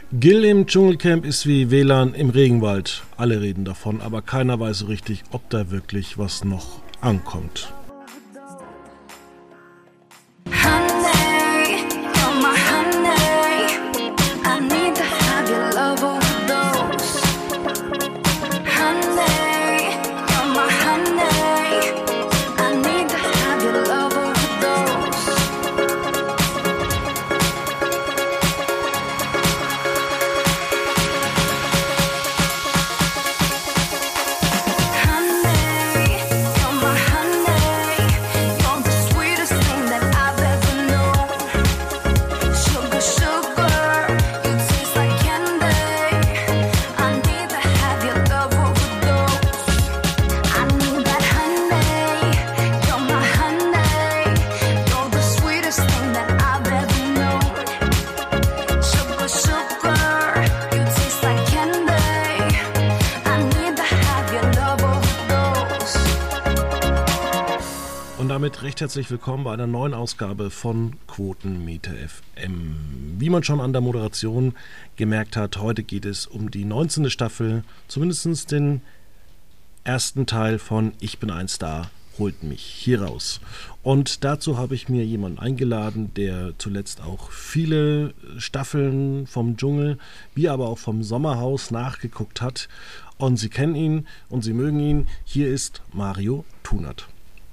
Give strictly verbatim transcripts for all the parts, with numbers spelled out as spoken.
Gil im Dschungelcamp ist wie W L A N im Regenwald. Alle reden davon, aber keiner weiß so richtig, ob da wirklich was noch ankommt. Recht herzlich willkommen bei einer neuen Ausgabe von Quotenmeter F M. Wie man schon an der Moderation gemerkt hat, heute geht es um die neunzehnte Staffel, zumindest den ersten Teil von Ich bin ein Star, holt mich hier raus. Und dazu habe ich mir jemanden eingeladen, der zuletzt auch viele Staffeln vom Dschungel, wie aber auch vom Sommerhaus nachgeguckt hat. Und Sie kennen ihn und Sie mögen ihn. Hier ist Mario Thunert.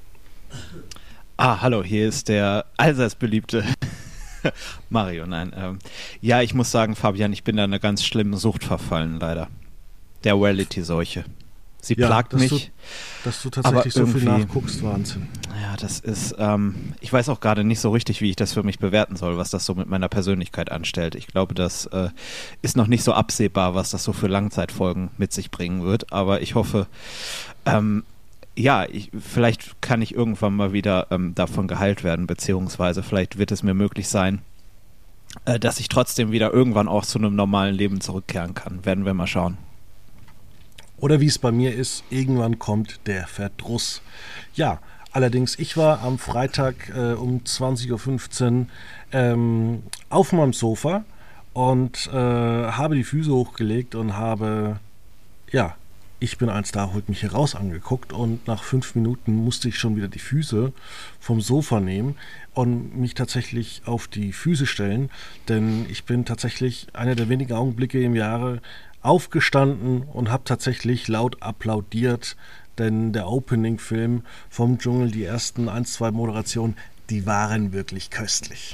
Ah, hallo, hier ist der allseits beliebte Mario. Nein, ähm, ja, ich muss sagen, Fabian, ich bin da eine ganz schlimme Sucht verfallen, leider. Der Reality-Seuche. Sie ja, plagt dass mich. Du, dass du tatsächlich so viel nachguckst, Wahnsinn. Ja, das ist, ähm, ich weiß auch gerade nicht so richtig, wie ich das für mich bewerten soll, was das so mit meiner Persönlichkeit anstellt. Ich glaube, das äh, ist noch nicht so absehbar, was das so für Langzeitfolgen mit sich bringen wird, aber ich hoffe, ähm, ja, ich, vielleicht kann ich irgendwann mal wieder ähm, davon geheilt werden, beziehungsweise vielleicht wird es mir möglich sein, äh, dass ich trotzdem wieder irgendwann auch zu einem normalen Leben zurückkehren kann. Werden wir mal schauen. Oder wie es bei mir ist, irgendwann kommt der Verdruss. Ja, allerdings, ich war am Freitag äh, um zwanzig Uhr fünfzehn ähm, auf meinem Sofa und äh, habe die Füße hochgelegt und habe, ja, Ich bin ein Star, holt mich hier raus angeguckt und nach fünf Minuten musste ich schon wieder die Füße vom Sofa nehmen und mich tatsächlich auf die Füße stellen, denn ich bin tatsächlich einer der wenigen Augenblicke im Jahre aufgestanden und habe tatsächlich laut applaudiert, denn der Opening-Film vom Dschungel, die ersten ein, zwei Moderationen, die waren wirklich köstlich.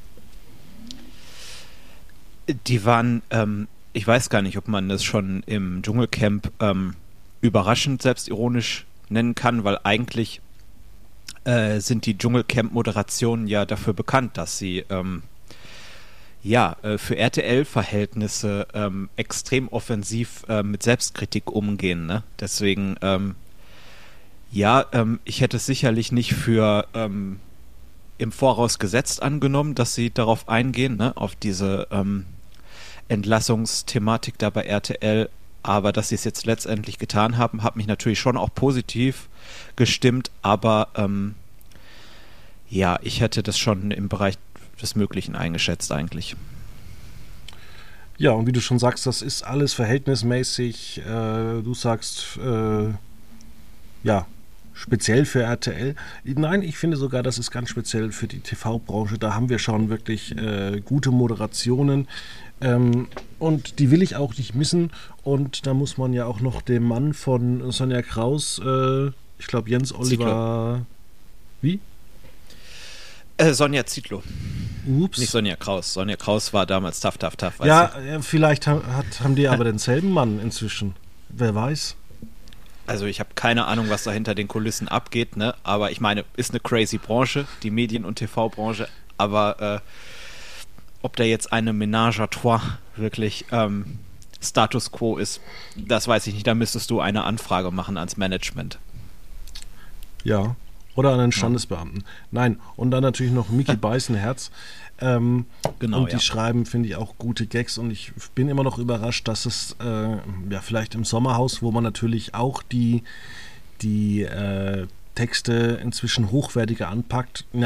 Die waren, ähm ich weiß gar nicht, ob man das schon im Dschungelcamp ähm, überraschend selbstironisch nennen kann, weil eigentlich äh, sind die Dschungelcamp-Moderationen ja dafür bekannt, dass sie ähm, ja äh, für R T L-Verhältnisse ähm, extrem offensiv äh, mit Selbstkritik umgehen. Ne? Deswegen, ähm, ja, ähm, ich hätte es sicherlich nicht für ähm, im Voraus gesetzt angenommen, dass sie darauf eingehen, ne? auf diese ähm, Entlassungsthematik da bei R T L, aber dass sie es jetzt letztendlich getan haben, hat mich natürlich schon auch positiv gestimmt, aber ähm, ja, ich hätte das schon im Bereich des Möglichen eingeschätzt eigentlich. Ja, und wie du schon sagst, das ist alles verhältnismäßig, äh, du sagst, äh, ja, speziell für R T L. Nein, ich finde sogar, das ist ganz speziell für die T V-Branche. Da haben wir schon wirklich äh, gute Moderationen. Ähm, und die will ich auch nicht missen. Und da muss man ja auch noch dem Mann von Sonja Kraus, äh, ich glaube Jens Oliver... Zietlow. Wie? Äh, Sonja Zietlow. Ups. Nicht Sonja Kraus. Sonja Kraus war damals Tough, Tough, Tough. Ja, ja, vielleicht hat, haben die aber denselben Mann inzwischen. Wer weiß. Also ich habe keine Ahnung, was da hinter den Kulissen abgeht, ne? Aber ich meine, ist eine crazy Branche, die Medien- und T V-Branche, aber äh, ob da jetzt eine Ménage à trois wirklich ähm, Status Quo ist, das weiß ich nicht, da müsstest du eine Anfrage machen ans Management. Ja, oder an einen Standesbeamten. Ja. Nein, und dann natürlich noch Micky Beisenherz. Ähm, genau, und die ja. schreiben, finde ich, auch gute Gags und ich bin immer noch überrascht, dass es äh, ja vielleicht im Sommerhaus, wo man natürlich auch die, die äh, Texte inzwischen hochwertiger anpackt, ja,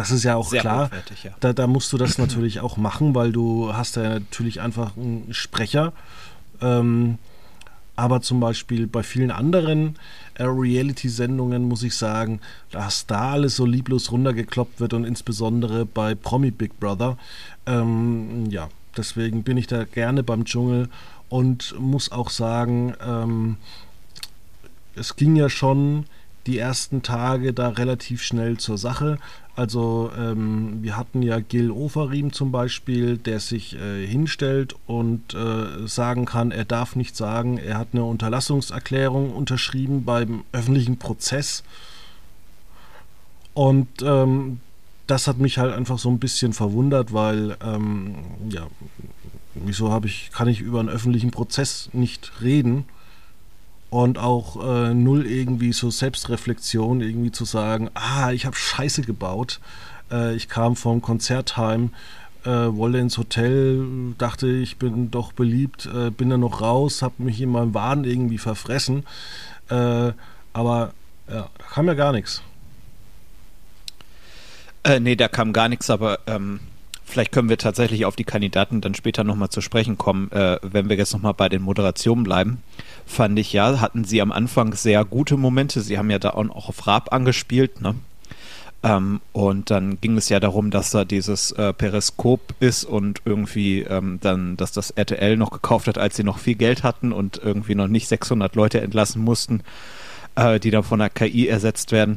das ist ja auch Sehr klar. hochwertig, ja. Da, da musst du das natürlich auch machen, weil du hast ja natürlich einfach einen Sprecher. Ähm, aber zum Beispiel bei vielen anderen äh, Reality-Sendungen muss ich sagen, dass da alles so lieblos runtergekloppt wird und insbesondere bei Promi Big Brother. Ähm, ja, deswegen bin ich da gerne beim Dschungel und muss auch sagen, ähm, es ging ja schon die ersten Tage da relativ schnell zur Sache. Also ähm, wir hatten ja Gil Ofarim zum Beispiel, der sich äh, hinstellt und äh, sagen kann, er darf nicht sagen, er hat eine Unterlassungserklärung unterschrieben beim öffentlichen Prozess. Und ähm, das hat mich halt einfach so ein bisschen verwundert, weil ähm, ja, wieso habe ich, kann ich über einen öffentlichen Prozess nicht reden? Und auch äh, null irgendwie so Selbstreflexion, irgendwie zu sagen, ah, ich habe Scheiße gebaut. Äh, ich kam vom Konzert heim, äh, wollte ins Hotel, dachte, ich bin doch beliebt, äh, bin dann noch raus, habe mich in meinem Wahn irgendwie verfressen. Äh, aber ja, da kam ja gar nichts. Äh, nee, da kam gar nichts, aber ähm, vielleicht können wir tatsächlich auf die Kandidaten dann später nochmal zu sprechen kommen, äh, wenn wir jetzt nochmal bei den Moderationen bleiben. Fand ich ja, hatten sie am Anfang sehr gute Momente. Sie haben ja da auch auf Raab angespielt, ne? Ähm, und dann ging es ja darum, dass da dieses äh, Periskop ist und irgendwie ähm, dann, dass das R T L noch gekauft hat, als sie noch viel Geld hatten und irgendwie noch nicht sechshundert Leute entlassen mussten, äh, die dann von der K I ersetzt werden.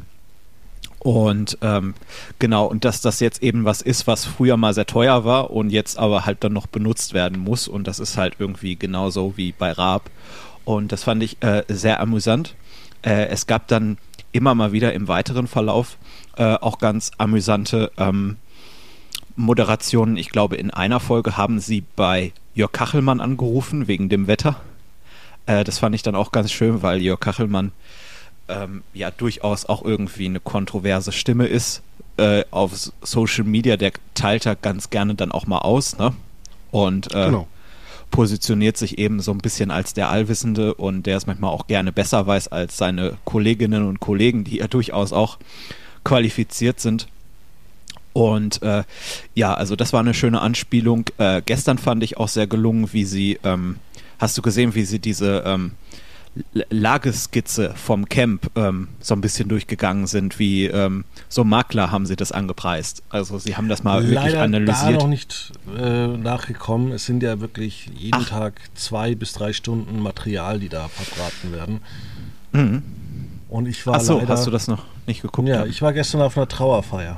Und ähm, genau, und dass das jetzt eben was ist, was früher mal sehr teuer war und jetzt aber halt dann noch benutzt werden muss. Und das ist halt irgendwie genauso wie bei Raab. Und das fand ich äh, sehr amüsant. Äh, es gab dann immer mal wieder im weiteren Verlauf äh, auch ganz amüsante ähm, Moderationen. Ich glaube, in einer Folge haben sie bei Jörg Kachelmann angerufen, wegen dem Wetter. Äh, das fand ich dann auch ganz schön, weil Jörg Kachelmann ähm, ja durchaus auch irgendwie eine kontroverse Stimme ist. Äh, auf Social Media, der teilt er ganz gerne dann auch mal aus, ne? Und äh, genau. positioniert sich eben so ein bisschen als der Allwissende und der es manchmal auch gerne besser weiß als seine Kolleginnen und Kollegen, die ja durchaus auch qualifiziert sind. Und äh, ja, also das war eine schöne Anspielung. Äh, gestern fand ich auch sehr gelungen, wie sie, ähm, hast du gesehen, wie sie diese ähm, Lageskizze vom Camp ähm, so ein bisschen durchgegangen sind, wie ähm, so Makler haben sie das angepreist. Also sie haben das mal Leider wirklich analysiert. Da noch nicht äh, nachgekommen. Es sind ja wirklich jeden Ach. Tag zwei bis drei Stunden Material, die da verbraten werden. Mhm. Und ich war Ach so, leider, hast du das noch nicht geguckt? Ja, haben? ich war gestern auf einer Trauerfeier.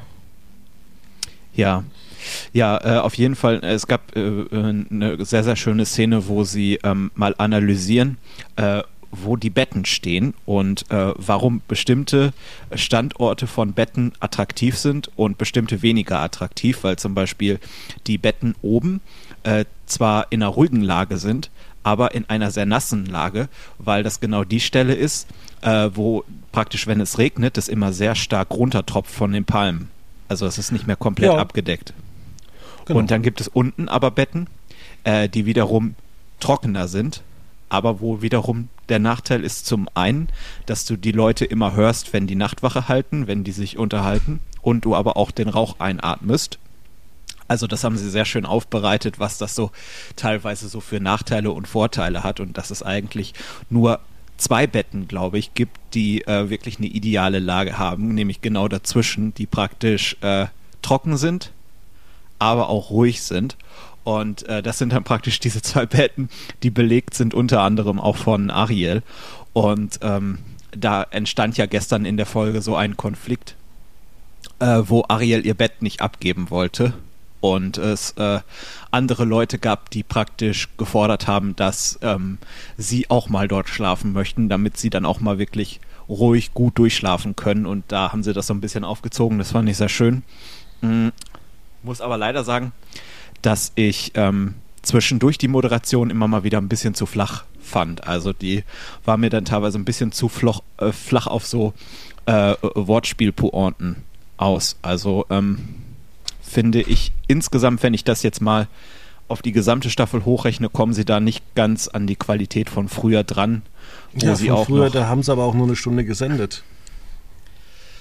Ja, ja, äh, auf jeden Fall. Es gab äh, eine sehr, sehr schöne Szene, wo sie ähm, mal analysieren, äh, wo die Betten stehen und äh, warum bestimmte Standorte von Betten attraktiv sind und bestimmte weniger attraktiv, weil zum Beispiel die Betten oben äh, zwar in einer ruhigen Lage sind, aber in einer sehr nassen Lage, weil das genau die Stelle ist, äh, wo praktisch, wenn es regnet, es immer sehr stark runtertropft von den Palmen. Also es ist nicht mehr komplett ja. abgedeckt. Genau. Und dann gibt es unten aber Betten, äh, die wiederum trockener sind, aber wo wiederum der Nachteil ist zum einen, dass du die Leute immer hörst, wenn die Nachtwache halten, wenn die sich unterhalten und du aber auch den Rauch einatmest. Also das haben sie sehr schön aufbereitet, was das so teilweise so für Nachteile und Vorteile hat und dass es eigentlich nur zwei Betten, glaube ich, gibt, die äh, wirklich eine ideale Lage haben, nämlich genau dazwischen, die praktisch äh, trocken sind, aber auch ruhig sind. Und äh, das sind dann praktisch diese zwei Betten, die belegt sind, unter anderem auch von Ariel. Und ähm, da entstand ja gestern in der Folge so ein Konflikt, äh, wo Ariel ihr Bett nicht abgeben wollte. Und es äh, andere Leute gab, die praktisch gefordert haben, dass ähm, sie auch mal dort schlafen möchten, damit sie dann auch mal wirklich ruhig gut durchschlafen können. Und da haben sie das so ein bisschen aufgezogen. Das fand ich sehr schön. Mhm. Muss aber leider sagen, dass ich ähm, zwischendurch die Moderation immer mal wieder ein bisschen zu flach fand. Also die war mir dann teilweise ein bisschen zu floch, äh, flach auf so äh, Wortspielpointen aus. Also ähm, finde ich insgesamt, wenn ich das jetzt mal auf die gesamte Staffel hochrechne, kommen sie da nicht ganz an die Qualität von früher dran. Wo ja, sie von auch früher, noch, da haben sie aber auch nur eine Stunde gesendet.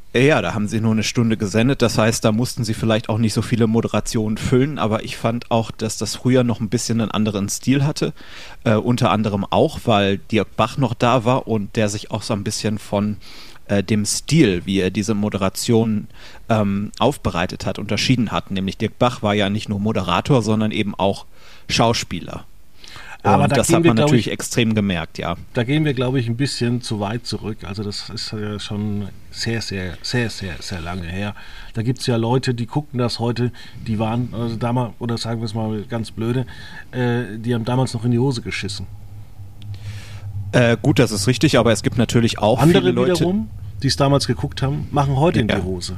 Ja, da haben sie nur eine Stunde gesendet, das heißt, da mussten sie vielleicht auch nicht so viele Moderationen füllen, aber ich fand auch, dass das früher noch ein bisschen einen anderen Stil hatte, äh, unter anderem auch, weil Dirk Bach noch da war und der sich auch so ein bisschen von äh, dem Stil, wie er diese Moderation ähm, aufbereitet hat, unterschieden hat, nämlich Dirk Bach war ja nicht nur Moderator, sondern eben auch Schauspieler. Aber und da das hat wir, man natürlich ich, extrem gemerkt, ja. Da gehen wir, glaube ich, ein bisschen zu weit zurück. Also das ist ja schon sehr, sehr, sehr, sehr, sehr lange her. Da gibt es ja Leute, die gucken das heute, die waren, also damals, oder sagen wir es mal ganz blöde, äh, die haben damals noch in die Hose geschissen. Äh, gut, das ist richtig, aber es gibt natürlich auch andere viele Leute, wiederum, die es damals geguckt haben, machen heute ja. in die Hose.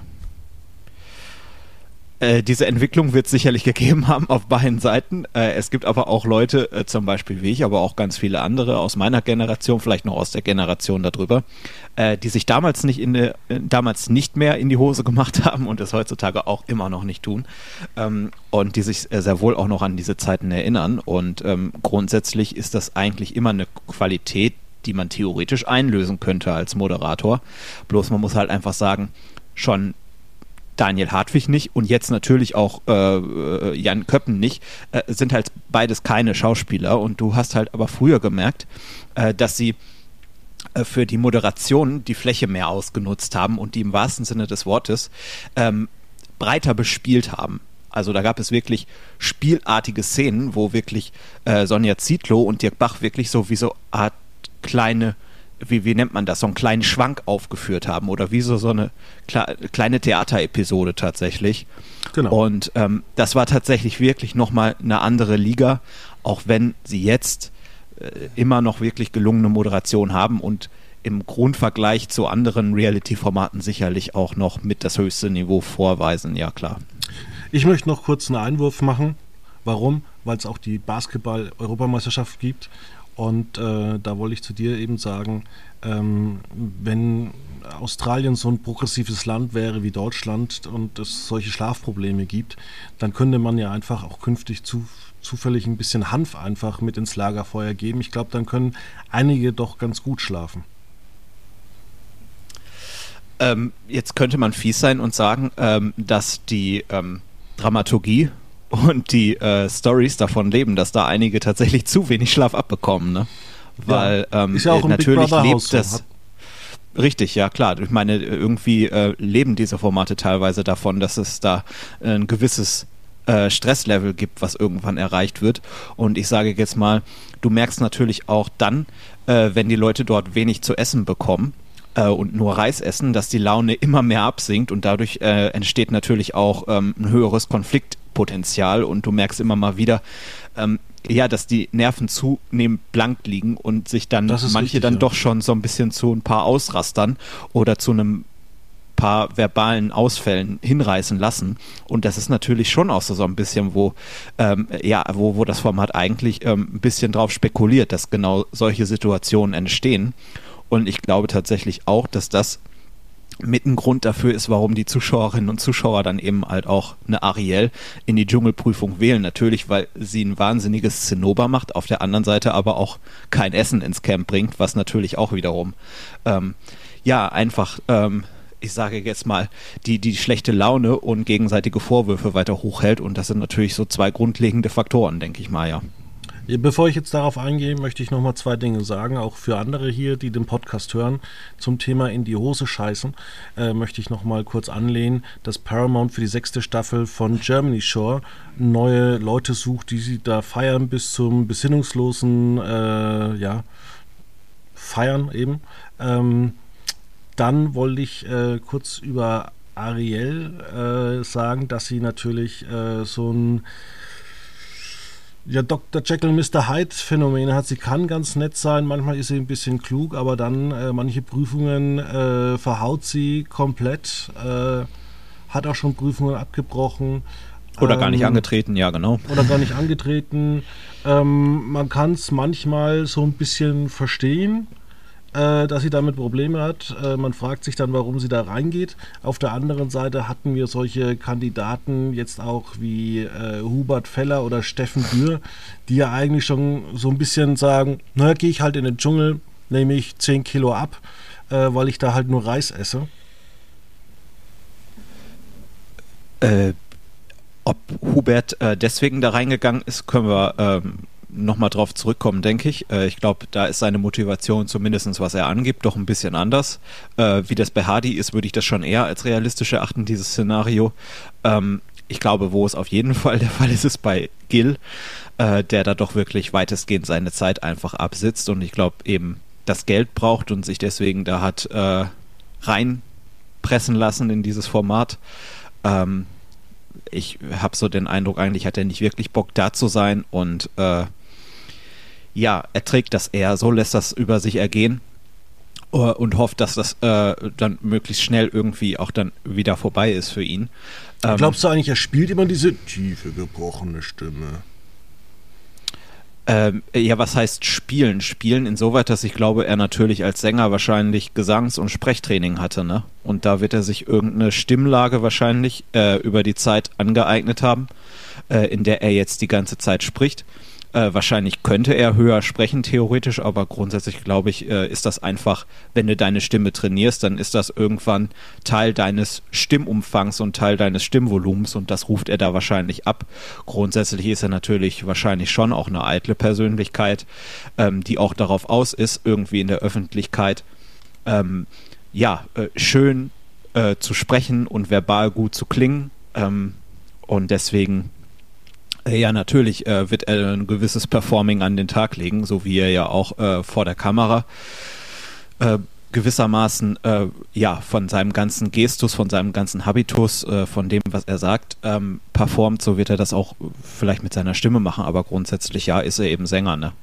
Äh, diese Entwicklung wird es sicherlich gegeben haben auf beiden Seiten. Äh, es gibt aber auch Leute, äh, zum Beispiel wie ich, aber auch ganz viele andere aus meiner Generation, vielleicht noch aus der Generation darüber, äh, die sich damals nicht in de, äh, damals nicht mehr in die Hose gemacht haben und es heutzutage auch immer noch nicht tun. Ähm, und die sich äh, sehr wohl auch noch an diese Zeiten erinnern. Und ähm, grundsätzlich ist das eigentlich immer eine Qualität, die man theoretisch einlösen könnte als Moderator. Bloß man muss halt einfach sagen, schon Daniel Hartwig nicht und jetzt natürlich auch äh, Jan Köppen nicht, äh, sind halt beides keine Schauspieler und du hast halt aber früher gemerkt, äh, dass sie äh, für die Moderation die Fläche mehr ausgenutzt haben und die im wahrsten Sinne des Wortes ähm, breiter bespielt haben. Also da gab es wirklich spielartige Szenen, wo wirklich äh, Sonja Zietlow und Dirk Bach wirklich so wie so Art kleine Wie, wie nennt man das, so einen kleinen Schwank aufgeführt haben oder wie so, so eine kle- kleine Theaterepisode tatsächlich. Genau. Und ähm, das war tatsächlich wirklich nochmal eine andere Liga, auch wenn sie jetzt äh, immer noch wirklich gelungene Moderation haben und im Grundvergleich zu anderen Reality-Formaten sicherlich auch noch mit das höchste Niveau vorweisen, ja klar. Ich möchte noch kurz einen Einwurf machen. Warum? Weil es auch die Basketball-Europameisterschaft gibt. Und äh, da wollte ich zu dir eben sagen, ähm, wenn Australien so ein progressives Land wäre wie Deutschland und es solche Schlafprobleme gibt, dann könnte man ja einfach auch künftig zu, zufällig ein bisschen Hanf einfach mit ins Lagerfeuer geben. Ich glaube, dann können einige doch ganz gut schlafen. Ähm, jetzt könnte man fies sein und sagen, ähm, dass die ähm, Dramaturgie und die äh, Stories davon leben, dass da einige tatsächlich zu wenig Schlaf abbekommen, ne? Weil ja, ähm, ist ja auch natürlich lebt so. das. Richtig, ja klar. Ich meine, irgendwie äh, leben diese Formate teilweise davon, dass es da äh, ein gewisses äh, Stresslevel gibt, was irgendwann erreicht wird. Und ich sage jetzt mal, du merkst natürlich auch dann, äh, wenn die Leute dort wenig zu essen bekommen, und nur Reis essen, dass die Laune immer mehr absinkt und dadurch äh, entsteht natürlich auch ähm, ein höheres Konfliktpotenzial und du merkst immer mal wieder, ähm, ja, dass die Nerven zunehmend blank liegen und sich dann manche richtig, dann ja. doch schon so ein bisschen zu ein paar Ausrastern oder zu einem paar verbalen Ausfällen hinreißen lassen und das ist natürlich schon auch so, so ein bisschen, wo ähm, ja, wo, wo das Format eigentlich ähm, ein bisschen drauf spekuliert, dass genau solche Situationen entstehen. Und ich glaube tatsächlich auch, dass das mit ein Grund dafür ist, warum die Zuschauerinnen und Zuschauer dann eben halt auch eine Ariel in die Dschungelprüfung wählen. Natürlich, weil sie ein wahnsinniges Zinnober macht, auf der anderen Seite aber auch kein Essen ins Camp bringt, was natürlich auch wiederum, ähm, ja, einfach, ähm, ich sage jetzt mal, die, die schlechte Laune und gegenseitige Vorwürfe weiter hochhält. Und das sind natürlich so zwei grundlegende Faktoren, denke ich mal, ja. Bevor ich jetzt darauf eingehe, möchte ich noch mal zwei Dinge sagen, auch für andere hier, die den Podcast hören, zum Thema in die Hose scheißen, äh, möchte ich noch mal kurz anlehnen, dass Paramount für die sechste Staffel von Germany Shore neue Leute sucht, die sie da feiern bis zum besinnungslosen, äh, ja, feiern eben. Ähm, dann wollte ich äh, kurz über Ariel äh, sagen, dass sie natürlich äh, so ein ja, Doktor Jekyll und Mister Hyde Phänomene hat. Sie kann ganz nett sein, manchmal ist sie ein bisschen klug, aber dann äh, manche Prüfungen äh, verhaut sie komplett, äh, hat auch schon Prüfungen abgebrochen. Oder ähm, gar nicht angetreten, ja genau. Oder gar nicht angetreten. Ähm, man kann es manchmal so ein bisschen verstehen, äh, dass sie damit Probleme hat. Äh, man fragt sich dann, warum sie da reingeht. Auf der anderen Seite hatten wir solche Kandidaten jetzt auch wie äh, Hubert Feller oder Steffen Dürr, die ja eigentlich schon so ein bisschen sagen, naja, gehe ich halt in den Dschungel, nehme ich zehn Kilo ab, äh, weil ich da halt nur Reis esse. Äh, ob Hubert äh, deswegen da reingegangen ist, können wir ähm, nochmal drauf zurückkommen, denke ich. Äh, ich glaube, da ist seine Motivation, zumindest was er angibt, doch ein bisschen anders. Äh, wie das bei Hardy ist, würde ich das schon eher als realistisch erachten, dieses Szenario. Ähm, ich glaube, wo es auf jeden Fall der Fall ist, ist bei Gil, äh, der da doch wirklich weitestgehend seine Zeit einfach absitzt und ich glaube eben das Geld braucht und sich deswegen da hat äh, reinpressen lassen in dieses Format. Ähm, ich habe so den Eindruck, eigentlich hat er nicht wirklich Bock da zu sein und äh, ja, er trägt das eher, so lässt das über sich ergehen uh, und hofft, dass das äh, dann möglichst schnell irgendwie auch dann wieder vorbei ist für ihn. Ähm, Glaubst du eigentlich, er spielt immer diese tiefe, gebrochene Stimme? Ähm, ja, was heißt spielen? Spielen insoweit, dass ich glaube, er natürlich als Sänger wahrscheinlich Gesangs- und Sprechtraining hatte, ne? Und da wird er sich irgendeine Stimmlage wahrscheinlich äh, über die Zeit angeeignet haben, äh, in der er jetzt die ganze Zeit spricht. Äh, wahrscheinlich könnte er höher sprechen, theoretisch, aber grundsätzlich glaube ich, äh, ist das einfach, wenn du deine Stimme trainierst, dann ist das irgendwann Teil deines Stimmumfangs und Teil deines Stimmvolumens und das ruft er da wahrscheinlich ab. Grundsätzlich ist er natürlich wahrscheinlich schon auch eine eitle Persönlichkeit, ähm, die auch darauf aus ist, irgendwie in der Öffentlichkeit ähm, ja, äh, schön äh, zu sprechen und verbal gut zu klingen ähm, und deswegen ja, natürlich äh, wird er ein gewisses Performing an den Tag legen, so wie er ja auch äh, vor der Kamera äh, gewissermaßen äh, ja von seinem ganzen Gestus, von seinem ganzen Habitus, äh, von dem, was er sagt, ähm, performt. So wird er das auch vielleicht mit seiner Stimme machen, aber grundsätzlich ja, ist er eben Sänger, ne?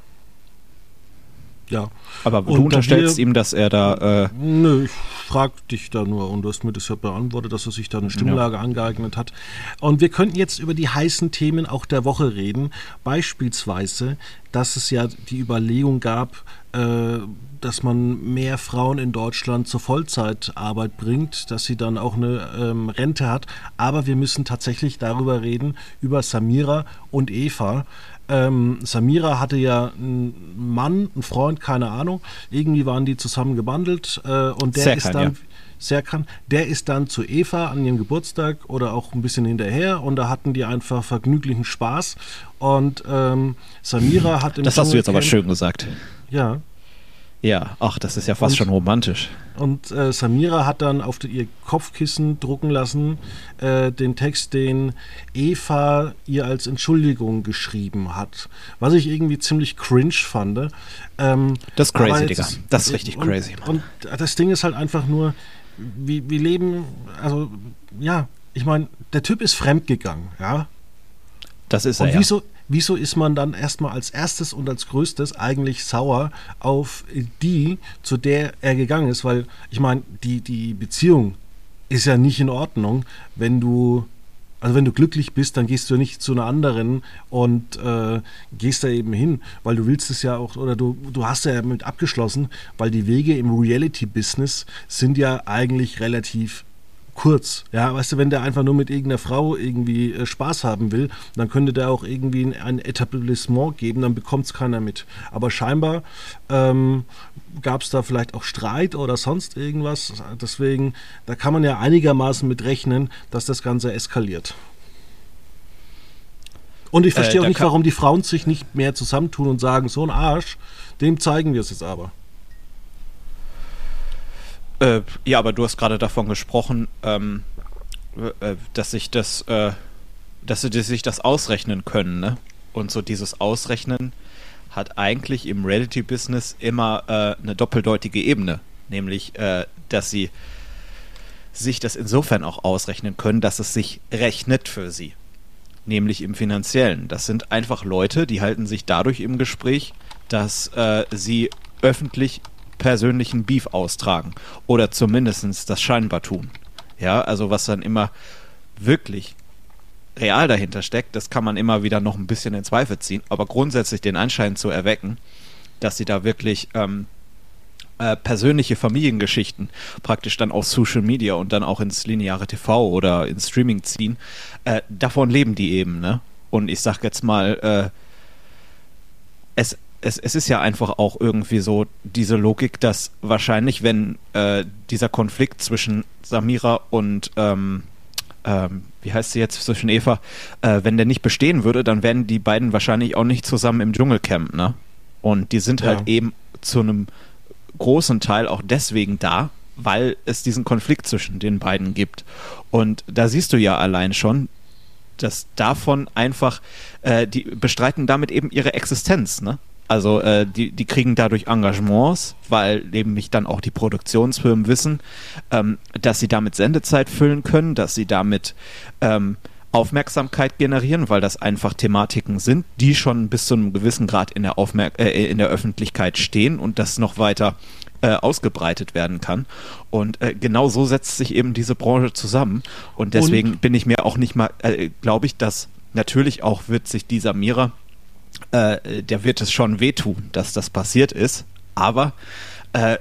Ja. Aber du und unterstellst wir, ihm, dass er da... Äh, nö, ich frag dich da nur und du hast mir das ja beantwortet, dass er sich da eine Stimmlage ja. angeeignet hat. Und wir könnten jetzt über die heißen Themen auch der Woche reden. Beispielsweise, dass es ja die Überlegung gab, äh, dass man mehr Frauen in Deutschland zur Vollzeitarbeit bringt, dass sie dann auch eine ähm, Rente hat. Aber wir müssen tatsächlich darüber reden, über Samira und Eva. Ähm, Samira hatte ja einen Mann, einen Freund, keine Ahnung. Irgendwie waren die zusammen gebandelt äh, und der Serkan, ist dann, ja. Serkan, der ist dann zu Eva an ihrem Geburtstag oder auch ein bisschen hinterher und da hatten die einfach vergnüglichen Spaß und ähm, Samira hat im Das hast du jetzt aber Dschungelcamp- schön gesagt. Ja. Ja, ach, das ist ja fast Und- schon romantisch. Und äh, Samira hat dann auf die, ihr Kopfkissen drucken lassen äh, den Text, den Eva ihr als Entschuldigung geschrieben hat. Was ich irgendwie ziemlich cringe fand. Ähm, Das ist aber crazy, jetzt- Digga. Das ist richtig und, crazy, Mann. Und das Ding ist halt einfach nur, wir, wir leben, also ja, ich meine, der Typ ist fremdgegangen, ja. Das ist er, Und ja. wieso, wieso ist man dann erstmal als erstes und als größtes eigentlich sauer auf die, zu der er gegangen ist? Weil, ich meine, die, die Beziehung ist ja nicht in Ordnung, wenn du, also wenn du glücklich bist, dann gehst du nicht zu einer anderen und äh, gehst da eben hin, weil du willst es ja auch, oder du, du hast ja damit abgeschlossen, weil die Wege im Reality-Business sind ja eigentlich relativ kurz, ja, weißt du, wenn der einfach nur mit irgendeiner Frau irgendwie äh, Spaß haben will, dann könnte der auch irgendwie ein, ein Etablissement geben, dann bekommt es keiner mit. Aber scheinbar ähm, gab es da vielleicht auch Streit oder sonst irgendwas, deswegen, da kann man ja einigermaßen mit rechnen, dass das Ganze eskaliert. Und ich verstehe Äh, auch da nicht, kann- warum die Frauen sich nicht mehr zusammentun und sagen, so ein Arsch, dem zeigen wir es jetzt aber. Äh, ja, aber du hast gerade davon gesprochen, ähm, äh, dass sich das, äh, dass sie sich das ausrechnen können, ne? Und so dieses Ausrechnen hat eigentlich im Reality-Business immer äh, eine doppeldeutige Ebene, nämlich, äh, dass sie sich das insofern auch ausrechnen können, dass es sich rechnet für sie, nämlich im Finanziellen. Das sind einfach Leute, die halten sich dadurch im Gespräch, dass äh, sie öffentlich persönlichen Beef austragen oder zumindest das scheinbar tun. Ja, also was dann immer wirklich real dahinter steckt, das kann man immer wieder noch ein bisschen in Zweifel ziehen, aber grundsätzlich den Anschein zu erwecken, dass sie da wirklich ähm, äh, persönliche Familiengeschichten praktisch dann auf Social Media und dann auch ins lineare T V oder ins Streaming ziehen, äh, davon leben die eben, ne? Und ich sag jetzt mal, äh, es Es, es ist ja einfach auch irgendwie so diese Logik, dass wahrscheinlich, wenn äh, dieser Konflikt zwischen Samira und ähm, ähm, wie heißt sie jetzt zwischen Eva, äh, wenn der nicht bestehen würde, dann wären die beiden wahrscheinlich auch nicht zusammen im Dschungelcamp, ne? Und die sind halt Ja. eben zu einem großen Teil auch deswegen da, weil es diesen Konflikt zwischen den beiden gibt. Und da siehst du ja allein schon, dass davon einfach, äh, die bestreiten damit eben ihre Existenz, ne? Also äh, die, die kriegen dadurch Engagements, weil nämlich dann auch die Produktionsfirmen wissen, ähm, dass sie damit Sendezeit füllen können, dass sie damit ähm, Aufmerksamkeit generieren, weil das einfach Thematiken sind, die schon bis zu einem gewissen Grad in der, Aufmerk äh, in der Öffentlichkeit stehen und das noch weiter äh, ausgebreitet werden kann. Und äh, genau so setzt sich eben diese Branche zusammen. Und deswegen und? bin ich mir auch nicht mal, äh, glaube ich, dass natürlich auch wird sich dieser Mira Äh, der wird es schon wehtun, dass das passiert ist, aber äh,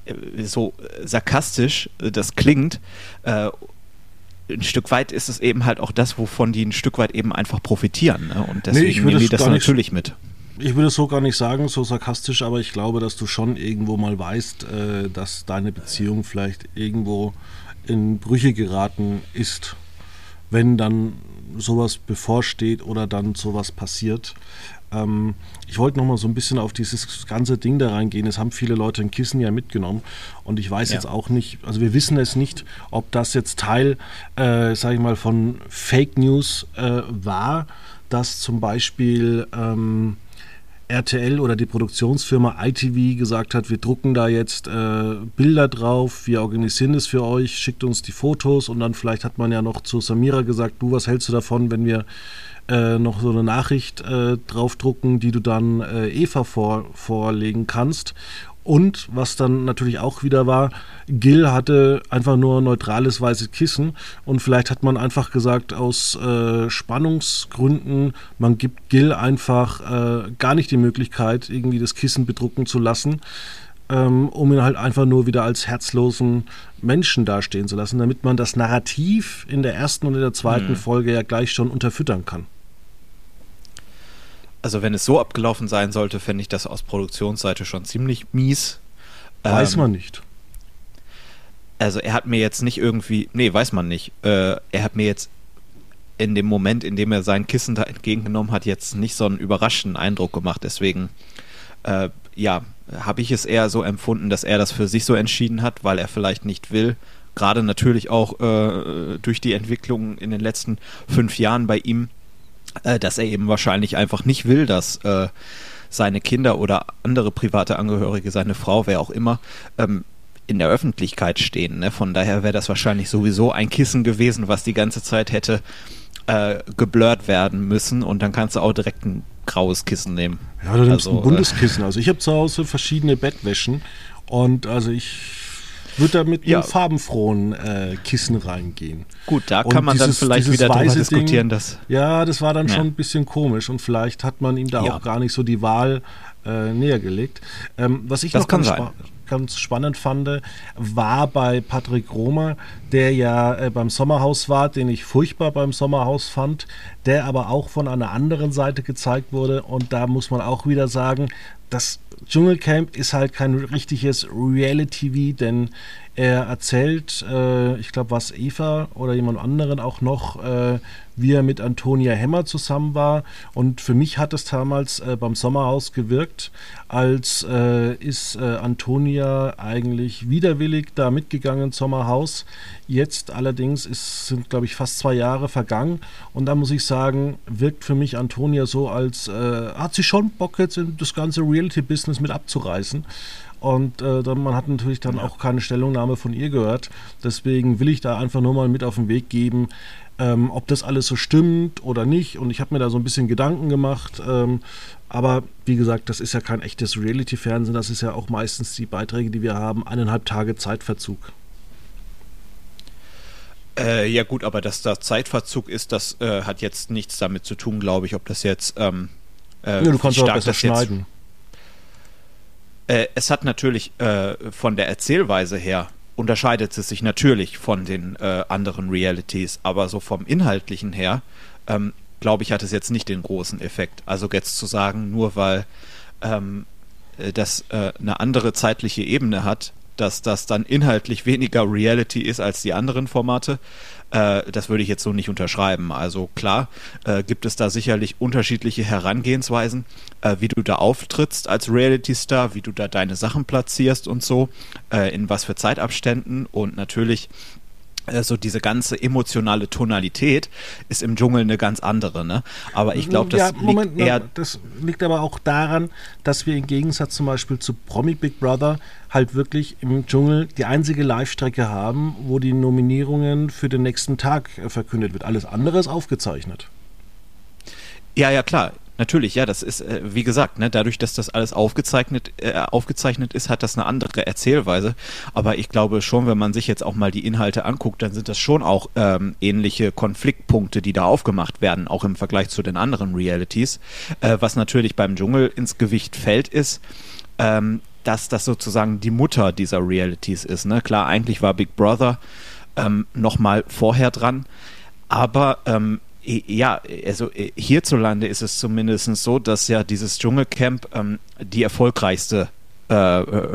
so sarkastisch das klingt, äh, ein Stück weit ist es eben halt auch das, wovon die ein Stück weit eben einfach profitieren, ne? Und deswegen nee, nehmen die das natürlich nicht, mit. Ich würde es so gar nicht sagen, so sarkastisch, aber ich glaube, dass du schon irgendwo mal weißt, äh, dass deine Beziehung vielleicht irgendwo in Brüche geraten ist, wenn dann sowas bevorsteht oder dann sowas passiert. Ähm, ich wollte noch mal so ein bisschen auf dieses ganze Ding da reingehen. Es haben viele Leute ein Kissen ja mitgenommen und ich weiß ja. jetzt auch nicht, also wir wissen es nicht, ob das jetzt Teil, äh, sage ich mal, von Fake News äh, war, dass zum Beispiel ähm, R T L oder die Produktionsfirma I T V gesagt hat, wir drucken da jetzt äh, Bilder drauf, wir organisieren es für euch, schickt uns die Fotos und dann vielleicht hat man ja noch zu Samira gesagt, du, was hältst du davon, wenn wir äh, noch so eine Nachricht äh, draufdrucken, die du dann äh, Eva vor, vorlegen kannst. Und was dann natürlich auch wieder war, Gil hatte einfach nur neutrales weißes Kissen und vielleicht hat man einfach gesagt, aus äh, Spannungsgründen, man gibt Gil einfach äh, gar nicht die Möglichkeit, irgendwie das Kissen bedrucken zu lassen, ähm, um ihn halt einfach nur wieder als herzlosen Menschen dastehen zu lassen, damit man das Narrativ in der ersten und in der zweiten hm. Folge ja gleich schon unterfüttern kann. Also wenn es so abgelaufen sein sollte, fände ich das aus Produktionsseite schon ziemlich mies. Weiß ähm, man nicht. Also er hat mir jetzt nicht irgendwie, nee, weiß man nicht. Äh, er hat mir jetzt in dem Moment, in dem er sein Kissen da entgegengenommen hat, jetzt nicht so einen überraschenden Eindruck gemacht. Deswegen, äh, ja, habe ich es eher so empfunden, dass er das für sich so entschieden hat, weil er vielleicht nicht will. Gerade natürlich auch äh, durch die Entwicklung in den letzten fünf Jahren bei ihm, dass er eben wahrscheinlich einfach nicht will, dass äh, seine Kinder oder andere private Angehörige, seine Frau, wer auch immer, ähm, in der Öffentlichkeit stehen. Ne? Von daher wäre das wahrscheinlich sowieso ein Kissen gewesen, was die ganze Zeit hätte äh, geblurrt werden müssen und dann kannst du auch direkt ein graues Kissen nehmen. Ja, du nimmst also, ein buntes Kissen. Also ich habe zu Hause verschiedene Bettwäschen und also ich würde da mit ja. einem farbenfrohen äh, Kissen reingehen. Gut, da kann und man dieses, dann vielleicht wieder drüber diskutieren. Ding, dass ja, das war dann ja. schon ein bisschen komisch und vielleicht hat man ihm da ja. auch gar nicht so die Wahl äh, näher gelegt. Ähm, was ich das noch ganz, spa- ganz spannend fand, war bei Patrick Romer, der ja äh, beim Sommerhaus war, den ich furchtbar beim Sommerhaus fand, der aber auch von einer anderen Seite gezeigt wurde und da muss man auch wieder sagen, das Dschungelcamp ist halt kein richtiges Reality-T V, denn er erzählt, äh, ich glaube, was Eva oder jemand anderen auch noch, äh, wie er mit Antonia Hemmer zusammen war. Und für mich hat es damals äh, beim Sommerhaus gewirkt, als äh, ist äh, Antonia eigentlich widerwillig da mitgegangen ins Sommerhaus. Jetzt allerdings ist, sind, glaube ich, fast zwei Jahre vergangen. Und da muss ich sagen, wirkt für mich Antonia so, als äh, hat sie schon Bock jetzt in das ganze Reality-Business mit abzureißen. Und äh, dann, man hat natürlich dann auch keine Stellungnahme von ihr gehört. Deswegen will ich da einfach nur mal mit auf den Weg geben, ähm, ob das alles so stimmt oder nicht. Und ich habe mir da so ein bisschen Gedanken gemacht. Ähm, aber wie gesagt, das ist ja kein echtes Reality-Fernsehen. Das ist ja auch meistens die Beiträge, die wir haben, eineinhalb Tage Zeitverzug. Äh, ja gut, aber dass da Zeitverzug ist, das äh, hat jetzt nichts damit zu tun, glaube ich, ob das jetzt ähm, äh, ja, du kannst auch besser schneiden. Jetzt, äh, es hat natürlich äh, von der Erzählweise her unterscheidet es sich natürlich von den äh, anderen Realities, aber so vom Inhaltlichen her, ähm, glaube ich, hat es jetzt nicht den großen Effekt. Also jetzt zu sagen, nur weil ähm, das äh, eine andere zeitliche Ebene hat, dass das dann inhaltlich weniger Reality ist als die anderen Formate. Äh, das würde ich jetzt so nicht unterschreiben. Also klar, äh, gibt es da sicherlich unterschiedliche Herangehensweisen, äh, wie du da auftrittst als Reality-Star, wie du da deine Sachen platzierst und so, äh, in was für Zeitabständen, und natürlich so diese ganze emotionale Tonalität ist im Dschungel eine ganz andere, ne? Aber ich glaube, das ja, liegt Moment, eher... Das liegt aber auch daran, dass wir im Gegensatz zum Beispiel zu Promi Big Brother halt wirklich im Dschungel die einzige Live-Strecke haben, wo die Nominierungen für den nächsten Tag äh, verkündet wird. Alles andere ist aufgezeichnet. Ja, ja, klar. Natürlich, ja, das ist, äh, wie gesagt, ne, dadurch, dass das alles aufgezeichnet, äh, aufgezeichnet ist, hat das eine andere Erzählweise. Aber ich glaube schon, wenn man sich jetzt auch mal die Inhalte anguckt, dann sind das schon auch ähm, ähnliche Konfliktpunkte, die da aufgemacht werden, auch im Vergleich zu den anderen Realities. Äh, was natürlich beim Dschungel ins Gewicht fällt, ist, ähm, dass das sozusagen die Mutter dieser Realities ist. Ne? Klar, eigentlich war Big Brother ähm, noch mal vorher dran, aber ähm, ja, also hierzulande ist es zumindest so, dass ja dieses Dschungelcamp ähm, die erfolgreichste äh, äh,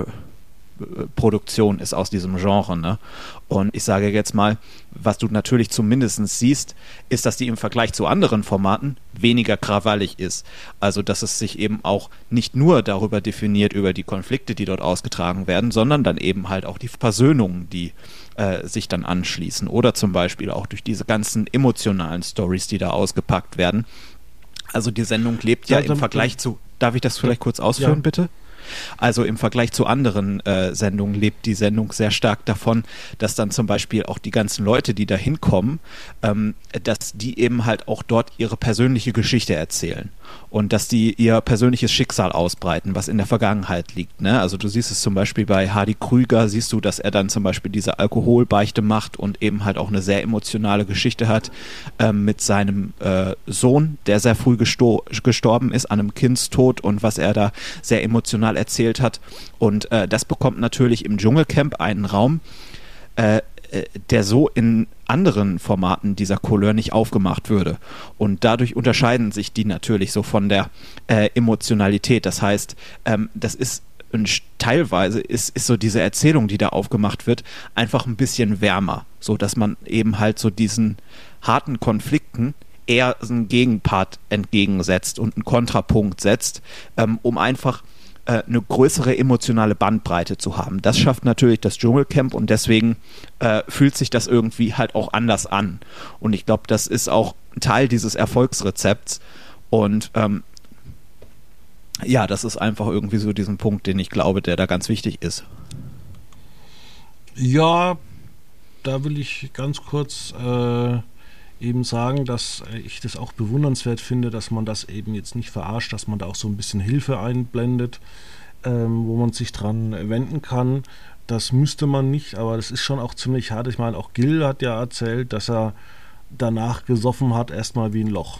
Produktion ist aus diesem Genre, ne? Und ich sage jetzt mal, was du natürlich zumindest siehst, ist, dass die im Vergleich zu anderen Formaten weniger krawallig ist. Also, dass es sich eben auch nicht nur darüber definiert, über die Konflikte, die dort ausgetragen werden, sondern dann eben halt auch die Versöhnungen, die äh, sich dann anschließen. Oder zum Beispiel auch durch diese ganzen emotionalen Stories, die da ausgepackt werden. Also die Sendung lebt ja, ja im Vergleich zu... Darf ich das vielleicht kurz ausführen, ja. bitte? Also im Vergleich zu anderen äh, Sendungen lebt die Sendung sehr stark davon, dass dann zum Beispiel auch die ganzen Leute, die da hinkommen, ähm, dass die eben halt auch dort ihre persönliche Geschichte erzählen und dass die ihr persönliches Schicksal ausbreiten, was in der Vergangenheit liegt. Ne? Also du siehst es zum Beispiel bei Hardy Krüger, siehst du, dass er dann zum Beispiel diese Alkoholbeichte macht und eben halt auch eine sehr emotionale Geschichte hat ähm, mit seinem äh, Sohn, der sehr früh gestor- gestorben ist an einem Kindstod, und was er da sehr emotional erzählt hat. Und äh, das bekommt natürlich im Dschungelcamp einen Raum, äh, der so in anderen Formaten dieser Couleur nicht aufgemacht würde. Und dadurch unterscheiden sich die natürlich so von der äh, Emotionalität. Das heißt, ähm, das ist und teilweise ist, ist so diese Erzählung, die da aufgemacht wird, einfach ein bisschen wärmer, so dass man eben halt so diesen harten Konflikten eher einen Gegenpart entgegensetzt und einen Kontrapunkt setzt, ähm, um einfach äh, eine größere emotionale Bandbreite zu haben. Das schafft natürlich das Dschungelcamp, und deswegen äh, fühlt sich das irgendwie halt auch anders an. Und ich glaube, das ist auch ein Teil dieses Erfolgsrezepts, und ähm, ja, das ist einfach irgendwie so diesen Punkt, den ich glaube, der da ganz wichtig ist. Ja, da will ich ganz kurz äh, eben sagen, dass ich das auch bewundernswert finde, dass man das eben jetzt nicht verarscht, dass man da auch so ein bisschen Hilfe einblendet, ähm, wo man sich dran wenden kann. Das müsste man nicht, aber das ist schon auch ziemlich hart. Ich meine, auch Gil hat ja erzählt, dass er danach gesoffen hat, erstmal wie ein Loch.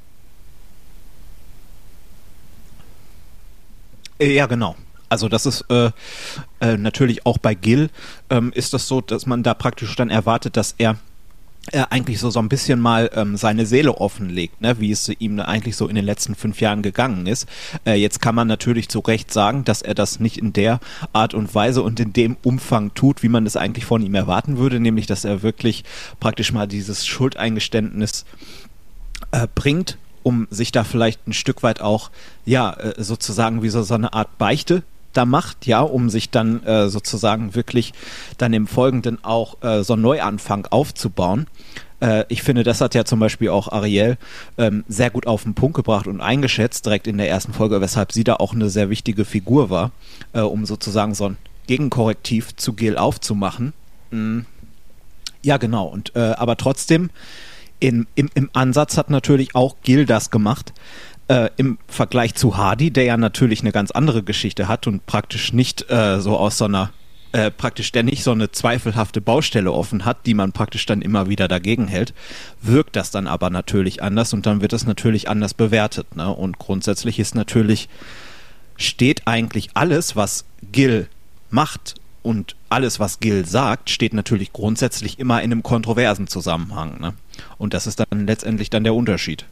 Ja, genau. Also das ist äh, äh, natürlich auch bei Gil ähm, ist das so, dass man da praktisch dann erwartet, dass er äh, eigentlich so, so ein bisschen mal ähm, seine Seele offenlegt, ne? Wie es ihm eigentlich so in den letzten fünf Jahren gegangen ist. Äh, jetzt kann man natürlich zu Recht sagen, dass er das nicht in der Art und Weise und in dem Umfang tut, wie man es eigentlich von ihm erwarten würde, nämlich dass er wirklich praktisch mal dieses Schuldeingeständnis äh, bringt, um sich da vielleicht ein Stück weit auch, ja, sozusagen wie so, so eine Art Beichte da macht, ja, um sich dann äh, sozusagen wirklich dann im Folgenden auch äh, so einen Neuanfang aufzubauen. Äh, ich finde, das hat ja zum Beispiel auch Ariel ähm, sehr gut auf den Punkt gebracht und eingeschätzt, direkt in der ersten Folge, weshalb sie da auch eine sehr wichtige Figur war, äh, um sozusagen so ein Gegenkorrektiv zu Gil aufzumachen. Mm. Ja, genau, und äh, aber trotzdem In, im, Im Ansatz hat natürlich auch Gil das gemacht, äh, im Vergleich zu Hardy, der ja natürlich eine ganz andere Geschichte hat und praktisch nicht äh, so aus so einer, äh, praktisch der nicht so eine zweifelhafte Baustelle offen hat, die man praktisch dann immer wieder dagegen hält, wirkt das dann aber natürlich anders, und dann wird es natürlich anders bewertet, ne? Und grundsätzlich ist natürlich, steht eigentlich alles, was Gil macht, und alles, was Gil sagt, steht natürlich grundsätzlich immer in einem kontroversen Zusammenhang, ne? Und das ist dann letztendlich dann der Unterschied.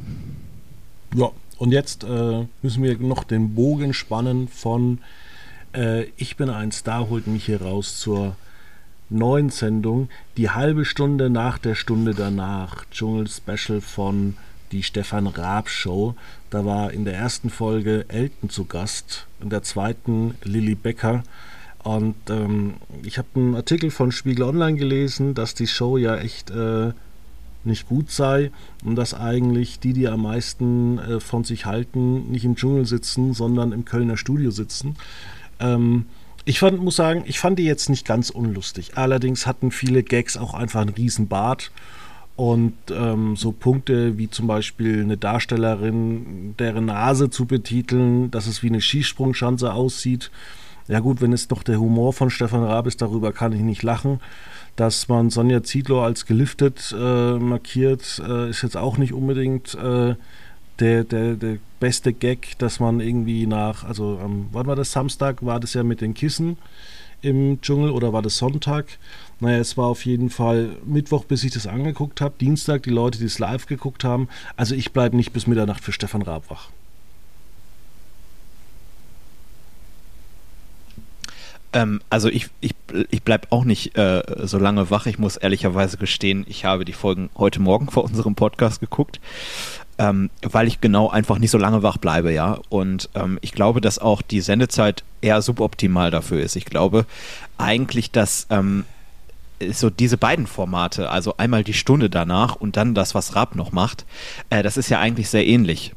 Ja, und jetzt äh, müssen wir noch den Bogen spannen von Äh, ich bin ein Star holt mich hier raus zur neuen Sendung, die halbe Stunde nach der Stunde danach, Dschungel-Special von die Stefan Raab Show. Da war in der ersten Folge Elton zu Gast, in der zweiten Lilly Becker. Und ähm, ich habe einen Artikel von Spiegel Online gelesen, dass die Show ja echt äh, nicht gut sei und dass eigentlich die, die am meisten äh, von sich halten, nicht im Dschungel sitzen, sondern im Kölner Studio sitzen. Ähm, ich fand, muss sagen, ich fand die jetzt nicht ganz unlustig. Allerdings hatten viele Gags auch einfach einen riesen Bart. Und ähm, so Punkte wie zum Beispiel eine Darstellerin, deren Nase zu betiteln, dass es wie eine Skisprungschanze aussieht. Ja gut, wenn es doch der Humor von Stefan Raab ist, darüber kann ich nicht lachen. Dass man Sonja Zietlow als geliftet äh, markiert, äh, ist jetzt auch nicht unbedingt äh, der, der, der beste Gag, dass man irgendwie nach, also ähm, wann war das, Samstag, war das ja mit den Kissen im Dschungel oder war das Sonntag? Naja, es war auf jeden Fall Mittwoch, bis ich das angeguckt habe, Dienstag die Leute, die es live geguckt haben. Also ich bleibe nicht bis Mitternacht für Stefan Raab wach. Ähm, also ich, ich, ich bleibe auch nicht äh, so lange wach. Ich muss ehrlicherweise gestehen, ich habe die Folgen heute Morgen vor unserem Podcast geguckt, ähm, weil ich genau einfach nicht so lange wach bleibe, ja. Und ähm, ich glaube, dass auch die Sendezeit eher suboptimal dafür ist. Ich glaube eigentlich, dass ähm, so diese beiden Formate, also einmal die Stunde danach und dann das, was Raab noch macht, äh, das ist ja eigentlich sehr ähnlich.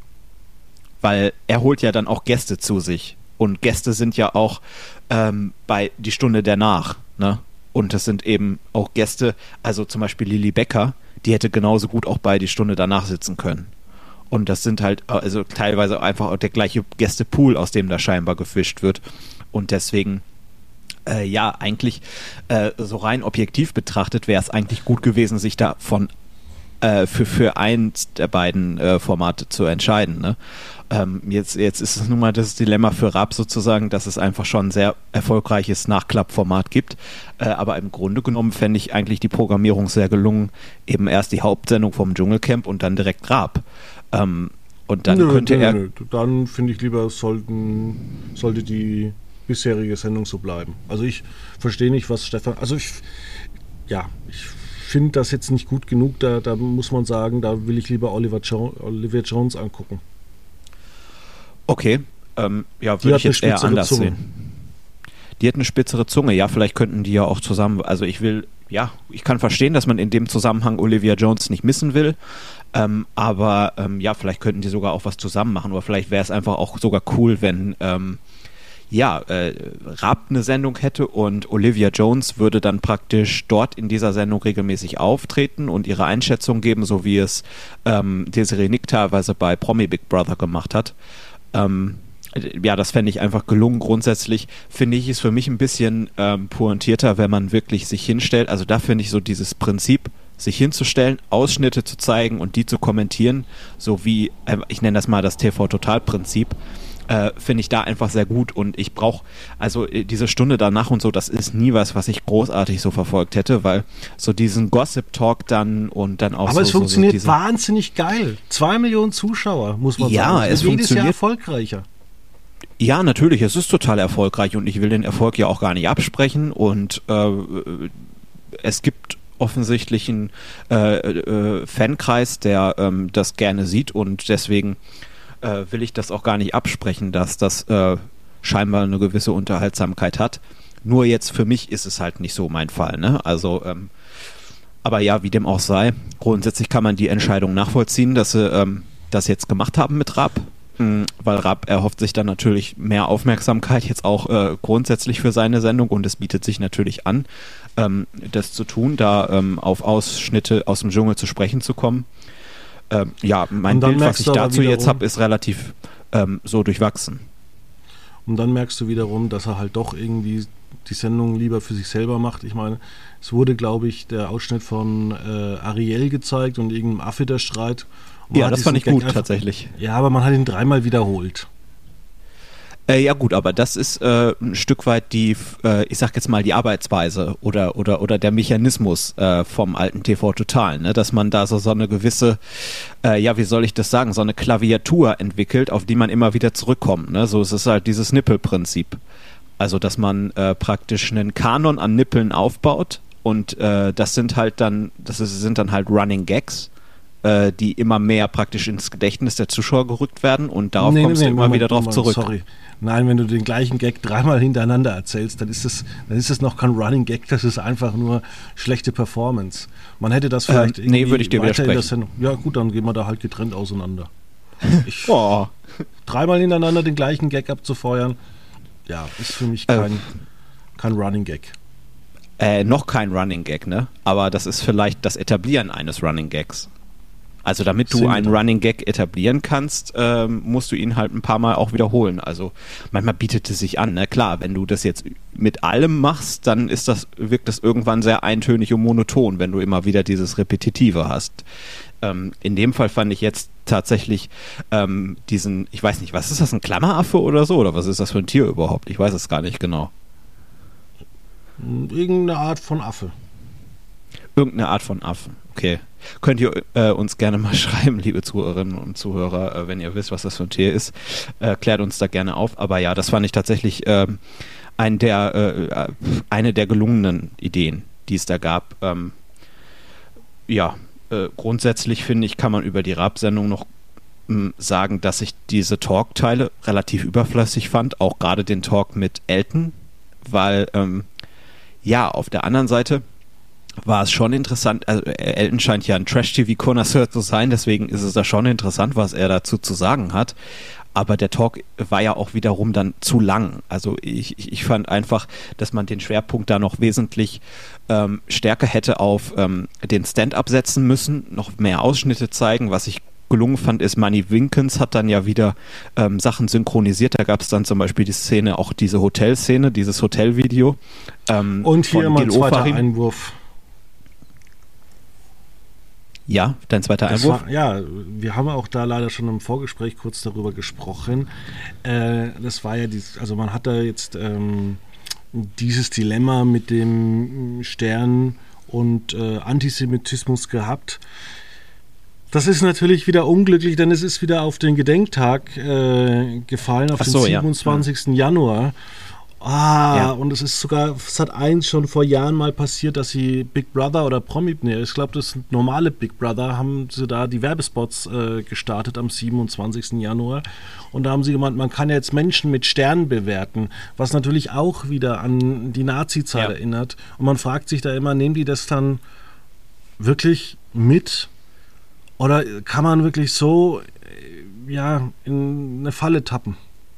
Weil er holt ja dann auch Gäste zu sich. Und Gäste sind ja auch ähm, bei die Stunde danach, ne? Und das sind eben auch Gäste, also zum Beispiel Lilly Becker, die hätte genauso gut auch bei die Stunde danach sitzen können. Und das sind halt also teilweise einfach auch der gleiche Gästepool, aus dem da scheinbar gefischt wird. Und deswegen Äh, ja, eigentlich äh, so rein objektiv betrachtet wäre es eigentlich gut gewesen, sich da von äh, für, für eins der beiden äh, Formate zu entscheiden. Ne? Ähm, jetzt, jetzt ist es nun mal das Dilemma für Raab sozusagen, dass es einfach schon ein sehr erfolgreiches Nachklappformat gibt. Äh, aber im Grunde genommen fände ich eigentlich die Programmierung sehr gelungen. Eben erst die Hauptsendung vom Dschungelcamp und dann direkt Raab. Ähm, und dann nö, könnte nö, er... Nö. Dann finde ich lieber, sollten, sollte die bisherige Sendung so bleiben. Also ich verstehe nicht, was Stefan... Also ich... Ja, ich finde das jetzt nicht gut genug. Da, da muss man sagen, da will ich lieber Oliver jo- Olivia Jones angucken. Okay, ähm, ja, würde ich jetzt eher anders Zunge. sehen. Die hat eine spitzere Zunge. Ja, vielleicht könnten die ja auch zusammen... Also ich will... Ja, ich kann verstehen, dass man in dem Zusammenhang Olivia Jones nicht missen will. Ähm, aber ähm, ja, vielleicht könnten die sogar auch was zusammen machen. Oder vielleicht wäre es einfach auch sogar cool, wenn... Ähm, ja, äh, Raab eine Sendung hätte und Olivia Jones würde dann praktisch dort in dieser Sendung regelmäßig auftreten und ihre Einschätzung geben, so wie es ähm, Desiree Nick teilweise bei Promi Big Brother gemacht hat. Ähm, ja, das fände ich einfach gelungen. Grundsätzlich finde ich es für mich ein bisschen ähm, pointierter, wenn man wirklich sich hinstellt. Also da finde ich so dieses Prinzip, sich hinzustellen, Ausschnitte zu zeigen und die zu kommentieren, so wie, äh, ich nenne das mal das T V-Total-Prinzip, Äh, finde ich da einfach sehr gut und ich brauche, also äh, diese Stunde danach und so, das ist nie was, was ich großartig so verfolgt hätte, weil so diesen Gossip-Talk dann und dann auch Aber so... es funktioniert so, so wahnsinnig geil. Zwei Millionen Zuschauer, muss man ja, sagen. Es jedes funktioniert Jahr erfolgreicher. Ja, natürlich, es ist total erfolgreich und ich will den Erfolg ja auch gar nicht absprechen und äh, es gibt offensichtlich einen äh, äh, Fankreis, der ähm, das gerne sieht und deswegen Äh, will ich das auch gar nicht absprechen, dass das äh, scheinbar eine gewisse Unterhaltsamkeit hat. Nur jetzt für mich ist es halt nicht so mein Fall. Ne? Also, ähm, aber ja, wie dem auch sei, grundsätzlich kann man die Entscheidung nachvollziehen, dass sie ähm, das jetzt gemacht haben mit Raab, mh, weil Raab erhofft sich dann natürlich mehr Aufmerksamkeit jetzt auch äh, grundsätzlich für seine Sendung und es bietet sich natürlich an, ähm, das zu tun, da ähm, auf Ausschnitte aus dem Dschungel zu sprechen zu kommen. Ähm, ja, mein Bild, was ich dazu jetzt habe, ist relativ ähm, so durchwachsen. Und dann merkst du wiederum, dass er halt doch irgendwie die Sendung lieber für sich selber macht. Ich meine, es wurde, glaube ich, der Ausschnitt von äh, Ariel gezeigt und irgendeinem Affe der Streit. Ja, das fand ich gut, einfach, tatsächlich. Ja, aber man hat ihn dreimal wiederholt. Äh, ja gut, aber das ist äh, ein Stück weit die, äh, ich sag jetzt mal, die Arbeitsweise oder, oder, oder der Mechanismus äh, vom alten T V Total, ne? Dass man da so, so eine gewisse, äh, ja, wie soll ich das sagen, so eine Klaviatur entwickelt, auf die man immer wieder zurückkommt. Ne? So ist es halt dieses Nippelprinzip. Also, dass man äh, praktisch einen Kanon an Nippeln aufbaut und äh, das sind halt dann, das ist, sind dann halt Running Gags, äh, die immer mehr praktisch ins Gedächtnis der Zuschauer gerückt werden und darauf Nee, kommst nee, du nee, immer Moment, wieder drauf Moment, zurück. Sorry. Nein, wenn du den gleichen Gag dreimal hintereinander erzählst, dann ist das, dann ist das noch kein Running Gag, das ist einfach nur schlechte Performance. Man hätte das vielleicht Ähm, nee, irgendwie würde ich dir weiter in der widersprechen. Sendung. Ja gut, dann gehen wir da halt getrennt auseinander. Ich, Oh. Dreimal hintereinander den gleichen Gag abzufeuern, ja, ist für mich kein, Ähm. kein Running Gag. Äh, noch kein Running Gag, ne? Aber das ist vielleicht das Etablieren eines Running Gags. Also damit du Sinn einen doch. Running Gag etablieren kannst, ähm, musst du ihn halt ein paar Mal auch wiederholen. Also manchmal bietet es sich an, ne? Klar, wenn du das jetzt mit allem machst, dann ist das, wirkt das irgendwann sehr eintönig und monoton, wenn du immer wieder dieses Repetitive hast. Ähm, in dem Fall fand ich jetzt tatsächlich ähm, diesen, ich weiß nicht, was ist das, ein Klammeraffe oder so? Oder was ist das für ein Tier überhaupt? Ich weiß es gar nicht genau. Irgendeine Art von Affe. Irgendeine Art von Affen, okay. Könnt ihr äh, uns gerne mal schreiben, liebe Zuhörerinnen und Zuhörer, äh, wenn ihr wisst, was das für ein Tier ist. Äh, klärt uns da gerne auf. Aber ja, das fand ich tatsächlich ähm, ein der, äh, eine der gelungenen Ideen, die es da gab. Ähm, ja, äh, grundsätzlich finde ich, kann man über die Rap-Sendung noch mh, sagen, dass ich diese Talk-Teile relativ überflüssig fand. Auch gerade den Talk mit Elton, weil ähm, ja, auf der anderen Seite war es schon interessant, also Elton scheint ja ein Trash-T V-Connoisseur zu sein, deswegen ist es da schon interessant, was er dazu zu sagen hat, aber der Talk war ja auch wiederum dann zu lang, also ich, ich, ich fand einfach, dass man den Schwerpunkt da noch wesentlich ähm, stärker hätte auf ähm, den Stand-Up setzen müssen, noch mehr Ausschnitte zeigen, was ich gelungen fand, ist, Manny Winkens hat dann ja wieder ähm, Sachen synchronisiert. Da gab es dann zum Beispiel die Szene, auch diese Hotelszene, dieses Hotelvideo. Ähm, Und hier von mein Gil zweiter Ofarim. Einwurf. Ja, dein zweiter Das Einwurf? war, ja, wir haben auch da leider schon im Vorgespräch kurz darüber gesprochen. Äh, das war ja, dies, also man hat da jetzt ähm, dieses Dilemma mit dem Stern und äh, Antisemitismus gehabt. Das ist natürlich wieder unglücklich, denn es ist wieder auf den Gedenktag äh, gefallen, auf Ach den so, ja. siebenundzwanzigsten Januar. Ah, Ja. und es ist sogar Sat eins schon vor Jahren mal passiert, dass sie Big Brother oder Promi, nee, ich glaube, das sind normale Big Brother, haben sie da die Werbespots äh, gestartet am siebenundzwanzigsten Januar. Und da haben sie gemeint, man kann ja jetzt Menschen mit Sternen bewerten, was natürlich auch wieder an die Nazi-Zeit Ja. erinnert. Und man fragt sich da immer, nehmen die das dann wirklich mit? Oder kann man wirklich so äh, ja, in eine Falle tappen?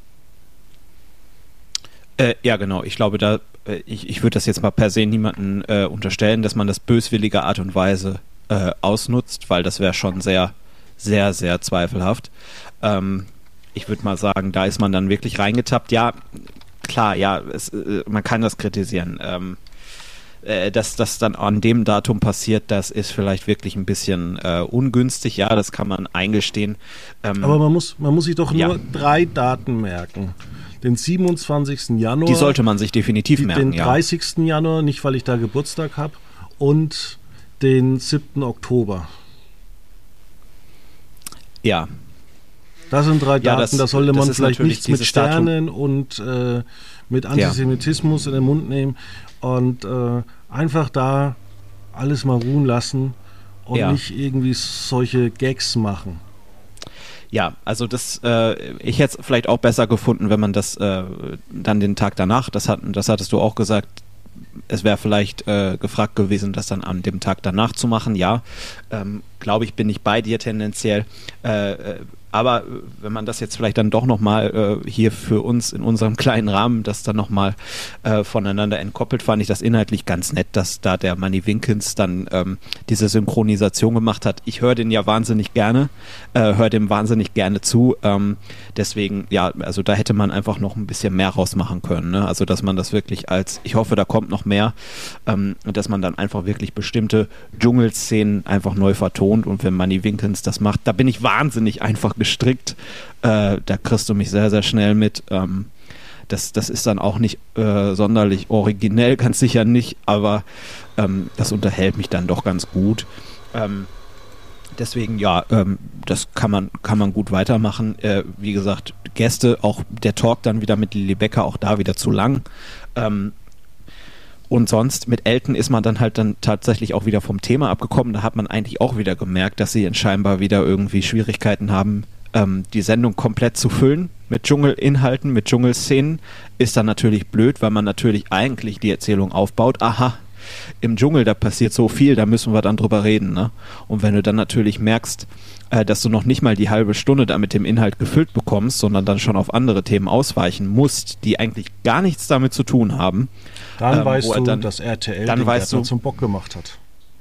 Äh, ja, genau. Ich glaube, da äh, ich, ich würde das jetzt mal per se niemanden äh, unterstellen, dass man das böswillige Art und Weise äh, ausnutzt, weil das wäre schon sehr, sehr, sehr zweifelhaft. Ähm, ich würde mal sagen, da ist man dann wirklich reingetappt. Ja, klar, ja, es, äh, man kann das kritisieren. Ähm, äh, dass das dann an dem Datum passiert, das ist vielleicht wirklich ein bisschen äh, ungünstig. Ja, das kann man eingestehen. Ähm, Aber man muss, man muss sich doch Ja. nur drei Daten merken. Den siebenundzwanzigsten Januar, die sollte man sich definitiv die- merken, den ja. dreißigsten Januar, nicht weil ich da Geburtstag habe, und den siebten Oktober. Ja, Das sind drei Ja, Daten, das- da sollte das man ist vielleicht natürlich nichts mit dieses Datum- Sternen und äh, mit Antisemitismus in den Mund nehmen und äh, einfach da alles mal ruhen lassen und Ja. nicht irgendwie solche Gags machen. Ja, also das, äh, ich hätte es vielleicht auch besser gefunden, wenn man das äh, dann den Tag danach, das, hat, das hattest du auch gesagt, es wäre vielleicht äh, gefragt gewesen, das dann an dem Tag danach zu machen, ja. Ähm, Glaube ich, bin ich bei dir tendenziell. Äh, äh, aber äh, wenn man das jetzt vielleicht dann doch nochmal äh, hier für uns in unserem kleinen Rahmen, das dann nochmal äh, voneinander entkoppelt, fand ich das inhaltlich ganz nett, dass da der Manny Winkens dann ähm, diese Synchronisation gemacht hat. Ich höre den ja wahnsinnig gerne, äh, höre dem wahnsinnig gerne zu. Ähm, deswegen, ja, also da hätte man einfach noch ein bisschen mehr rausmachen können. Ne? Also, dass man das wirklich als, ich hoffe, da kommt noch mehr, ähm, dass man dann einfach wirklich bestimmte Dschungelszenen einfach neu vertont. gewohnt und wenn Manny Winkens das macht, da bin ich wahnsinnig einfach gestrickt. Äh, da kriegst du mich sehr, sehr schnell mit. Ähm, das, das ist dann auch nicht äh, sonderlich originell, ganz sicher nicht, aber ähm, das unterhält mich dann doch ganz gut. Ähm, deswegen, ja, ähm, das kann man, kann man gut weitermachen. Äh, wie gesagt, Gäste, auch der Talk dann wieder mit Lilly Becker, auch da wieder zu lang. Ähm, Und sonst mit Elton ist man dann halt dann tatsächlich auch wieder vom Thema abgekommen. Da hat man eigentlich auch wieder gemerkt, dass sie scheinbar wieder irgendwie Schwierigkeiten haben, ähm, die Sendung komplett zu füllen mit Dschungelinhalten, mit Dschungelszenen. Ist dann natürlich blöd, weil man natürlich eigentlich die Erzählung aufbaut. Aha, im Dschungel, da passiert so viel, da müssen wir dann drüber reden. Ne? Und wenn du dann natürlich merkst, äh, dass du noch nicht mal die halbe Stunde da mit dem Inhalt gefüllt bekommst, sondern dann schon auf andere Themen ausweichen musst, die eigentlich gar nichts damit zu tun haben, Dann ähm, weißt du, dann, dass R T L dann den weißt Gärtner du, zum Bock gemacht hat.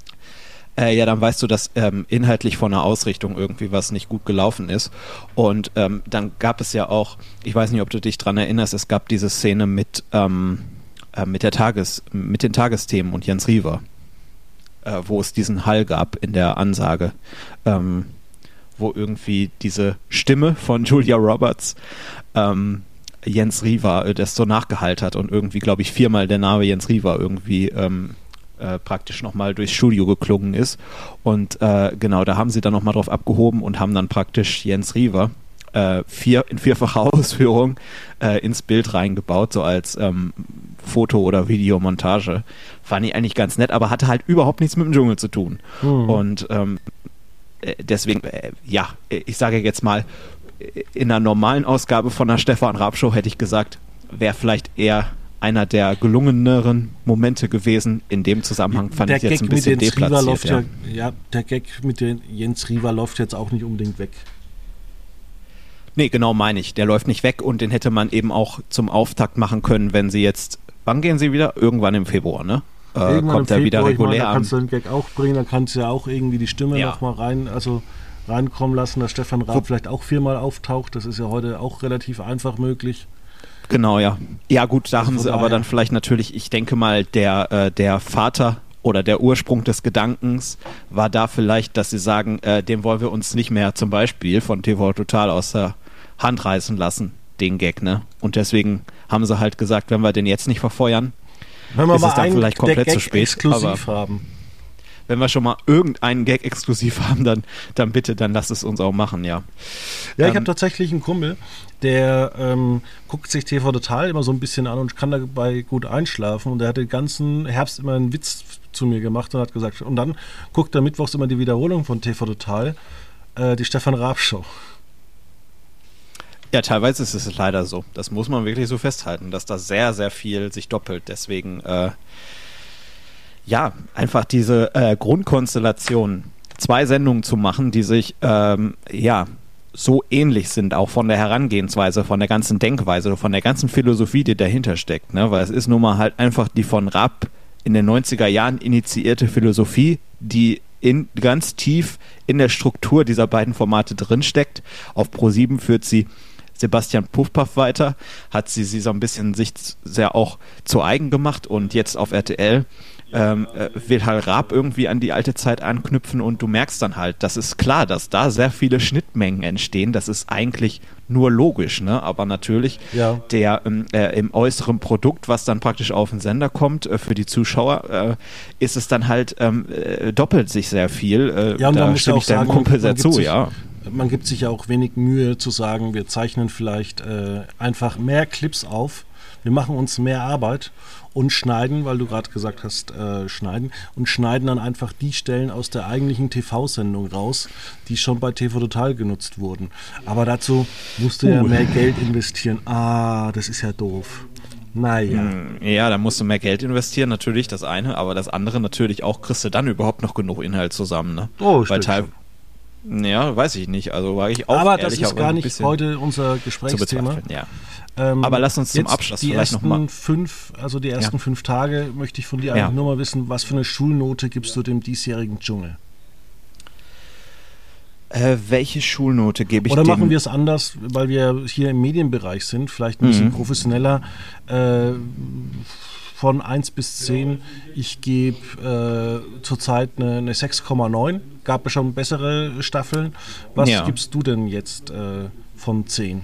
Äh, ja, dann weißt du, dass ähm, inhaltlich von der Ausrichtung irgendwie was nicht gut gelaufen ist. Und ähm, dann gab es ja auch, ich weiß nicht, ob du dich dran erinnerst, es gab diese Szene mit, ähm, äh, mit, der Tages-, mit den Tagesthemen und Jens Riewer, äh, wo es diesen Hall gab in der Ansage, ähm, wo irgendwie diese Stimme von Julia Roberts ähm, Jens Riewer äh, das so nachgehalten hat und irgendwie, glaube ich, viermal der Name Jens Riewer irgendwie ähm, äh, praktisch nochmal durchs Studio geklungen ist. Und äh, genau, da haben sie dann nochmal drauf abgehoben und haben dann praktisch Jens Riewer äh, vier, in vierfacher Ausführung äh, ins Bild reingebaut, so als ähm, Foto- oder Videomontage. Fand ich eigentlich ganz nett, aber hatte halt überhaupt nichts mit dem Dschungel zu tun. Mhm. Und ähm, deswegen, äh, ja, ich sage jetzt mal, in einer normalen Ausgabe von der Stefan Raab Show hätte ich gesagt, wäre vielleicht eher einer der gelungeneren Momente gewesen. In dem Zusammenhang fand der ich jetzt Gag ein bisschen mit Jens Riewer läuft deplatziert. Ja. ja, der Gag mit den Jens Riewer läuft jetzt auch nicht unbedingt weg. Nee, genau meine ich. Der läuft nicht weg und den hätte man eben auch zum Auftakt machen können, wenn sie jetzt, wann gehen sie wieder? Irgendwann im Februar, ne? Äh, kommt er wieder regulär ich meine, da an. kannst du den Gag auch bringen, dann kannst du ja auch irgendwie die Stimme Ja. noch mal rein, also reinkommen lassen, dass Stefan Raab Wo, vielleicht auch viermal auftaucht. Das ist ja heute auch relativ einfach möglich. Genau, ja. Ja gut, da also haben sie aber dann vielleicht natürlich, ich denke mal, der, äh, der Vater oder der Ursprung des Gedankens war da vielleicht, dass sie sagen, äh, den wollen wir uns nicht mehr zum Beispiel von T V Total aus der Hand reißen lassen, den Gag, ne? Und deswegen haben sie halt gesagt, wenn wir den jetzt nicht verfeuern, wenn wir ist mal es dann einen, vielleicht komplett Gag zu spät. exklusiv aber haben. Wenn wir schon mal irgendeinen Gag exklusiv haben, dann, dann bitte, dann lass es uns auch machen, ja. Ja, ich ähm, habe tatsächlich einen Kumpel, der ähm, guckt sich T V Total immer so ein bisschen an und kann dabei gut einschlafen. Und der hat den ganzen Herbst immer einen Witz zu mir gemacht und hat gesagt, und dann guckt er mittwochs immer die Wiederholung von T V Total, äh, die Stefan Raab Show. Ja, teilweise ist es leider so. Das muss man wirklich so festhalten, dass da sehr, sehr viel sich doppelt. Deswegen, äh, ja, einfach diese äh, Grundkonstellation, zwei Sendungen zu machen, die sich, ähm, ja, so ähnlich sind, auch von der Herangehensweise, von der ganzen Denkweise, von der ganzen Philosophie, die dahinter steckt, ne? Weil es ist nun mal halt einfach die von Raab in den neunziger Jahren initiierte Philosophie, die in, ganz tief in der Struktur dieser beiden Formate drinsteckt. Auf ProSieben führt sie Sebastian Puffpaff weiter, hat sie sie so ein bisschen sich sehr auch zu eigen gemacht und jetzt auf R T L ähm, äh, will halt Raab irgendwie an die alte Zeit anknüpfen und du merkst dann halt, das ist klar, dass da sehr viele Schnittmengen entstehen, das ist eigentlich nur logisch, ne? Aber natürlich ja. der ähm, äh, im äußeren Produkt, was dann praktisch auf den Sender kommt, äh, für die Zuschauer, äh, ist es dann halt ähm, äh, doppelt sich sehr viel. Äh, ja, und da man muss stimme ja ich deinem sagen, Kumpel sehr zu, sich, ja. Man gibt sich ja auch wenig Mühe zu sagen, wir zeichnen vielleicht äh, einfach mehr Clips auf, wir machen uns mehr Arbeit und schneiden, weil du gerade gesagt hast, äh, schneiden, und schneiden dann einfach die Stellen aus der eigentlichen T V-Sendung raus, die schon bei T V Total genutzt wurden. Aber dazu musst du uh. ja mehr Geld investieren. Ah, das ist ja doof. Naja. Ja, da musst du mehr Geld investieren, natürlich das eine, aber das andere natürlich auch, kriegst du dann überhaupt noch genug Inhalt zusammen, ne? Oh, Weil teil Ja, weiß ich nicht, also war ich auch aber das ist gar nicht heute unser Gesprächsthema. Ja. Ähm, aber lass uns zum Abschluss die vielleicht ersten nochmal. Fünf, also die ersten ja. fünf Tage möchte ich von dir eigentlich ja. nur mal wissen, was für eine Schulnote gibst du dem diesjährigen Dschungel? Äh, welche Schulnote gebe ich Oder dem? machen wir es anders, weil wir hier im Medienbereich sind, vielleicht ein bisschen mhm. professioneller. Äh, von eins bis zehn. Ich gebe äh, zurzeit eine, eine sechs Komma neun. Gab es schon bessere Staffeln. Was Ja. gibst du denn jetzt äh, von zehn?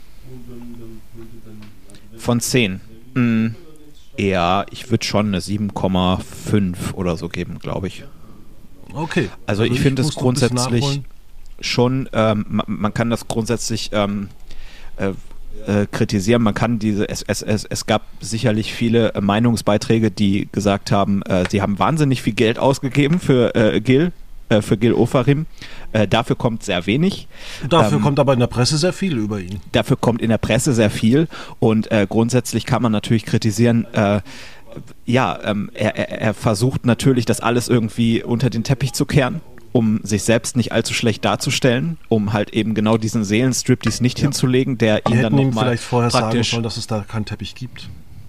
Von zehn. Mm, ja, ich würde schon eine sieben Komma fünf oder so geben, glaube ich. Okay. Also, ich finde es muss noch ein bisschen grundsätzlich nachholen. schon, ähm, man, man kann das grundsätzlich ähm, äh, äh, kritisieren. Man kann diese, es, es, es, es gab sicherlich viele äh, Meinungsbeiträge, die gesagt haben, äh, sie haben wahnsinnig viel Geld ausgegeben für äh, Gil, äh, für Gil Ofarim. Äh, dafür kommt sehr wenig. Dafür ähm, kommt aber in der Presse sehr viel über ihn. Dafür kommt in der Presse sehr viel und äh, grundsätzlich kann man natürlich kritisieren, äh, ja, ähm, er, er, er versucht natürlich, das alles irgendwie unter den Teppich zu kehren, um sich selbst nicht allzu schlecht darzustellen, um halt eben genau diesen Seelenstriptease nicht Ja. hinzulegen, der Die ihn dann hätten ihm nochmal vielleicht vorher sagen praktisch... sollen, dass es da keinen Teppich gibt.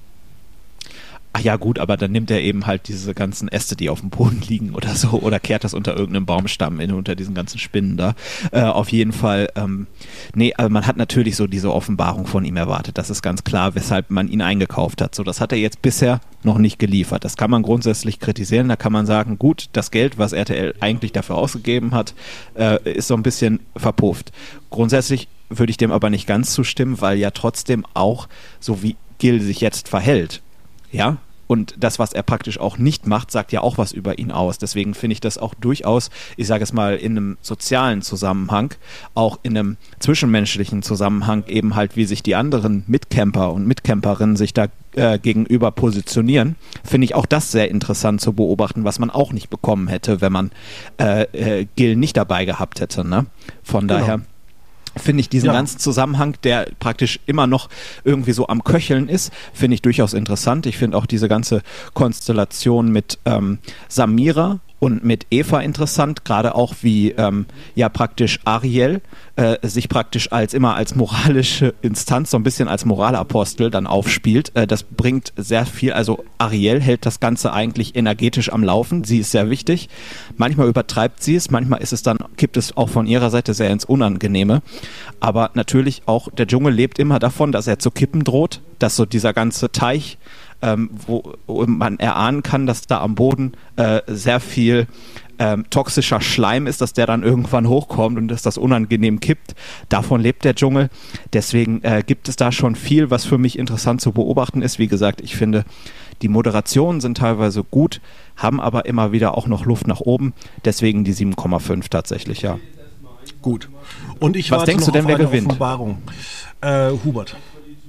Ach ja gut, aber dann nimmt er eben halt diese ganzen Äste, die auf dem Boden liegen oder so, oder kehrt das unter irgendeinem Baumstamm in, unter diesen ganzen Spinnen da. Äh, auf jeden Fall, ähm, nee, also man hat natürlich so diese Offenbarung von ihm erwartet. Das ist ganz klar, weshalb man ihn eingekauft hat. So, das hat er jetzt bisher noch nicht geliefert. Das kann man grundsätzlich kritisieren. Da kann man sagen, gut, das Geld, was R T L eigentlich dafür ausgegeben hat, äh, ist so ein bisschen verpufft. Grundsätzlich würde ich dem aber nicht ganz zustimmen, weil ja trotzdem auch, so wie Gil sich jetzt verhält, ja, und das, was er praktisch auch nicht macht, sagt ja auch was über ihn aus. Deswegen finde ich das auch durchaus, ich sage es mal, in einem sozialen Zusammenhang, auch in einem zwischenmenschlichen Zusammenhang eben halt, wie sich die anderen Mitcamper und Mitcamperinnen sich da äh, gegenüber positionieren, finde ich auch das sehr interessant zu beobachten, was man auch nicht bekommen hätte, wenn man äh, äh, Gil nicht dabei gehabt hätte. Ne? Von Genau. daher finde ich diesen Ja. ganzen Zusammenhang, der praktisch immer noch irgendwie so am Köcheln ist, finde ich durchaus interessant. Ich finde auch diese ganze Konstellation mit ähm, Samira und mit Eva interessant, gerade auch wie ähm, ja praktisch Ariel äh, sich praktisch als immer als moralische Instanz, so ein bisschen als Moralapostel dann aufspielt. Äh, das bringt sehr viel, also Ariel hält das Ganze eigentlich energetisch am Laufen, sie ist sehr wichtig. Manchmal übertreibt sie es, manchmal ist es dann, kippt es auch von ihrer Seite sehr ins Unangenehme. Aber natürlich auch, der Dschungel lebt immer davon, dass er zu kippen droht, dass so dieser ganze Teich, ähm, wo, wo man erahnen kann, dass da am Boden äh, sehr viel ähm, toxischer Schleim ist, dass der dann irgendwann hochkommt und dass das unangenehm kippt. Davon lebt der Dschungel. Deswegen äh, gibt es da schon viel, was für mich interessant zu beobachten ist. Wie gesagt, ich finde, die Moderationen sind teilweise gut, haben aber immer wieder auch noch Luft nach oben. Deswegen die sieben Komma fünf tatsächlich, ja. Gut. Und ich Was warte denkst noch du denn, auf wer eine gewinnt? Offenbarung. Äh, Hubert.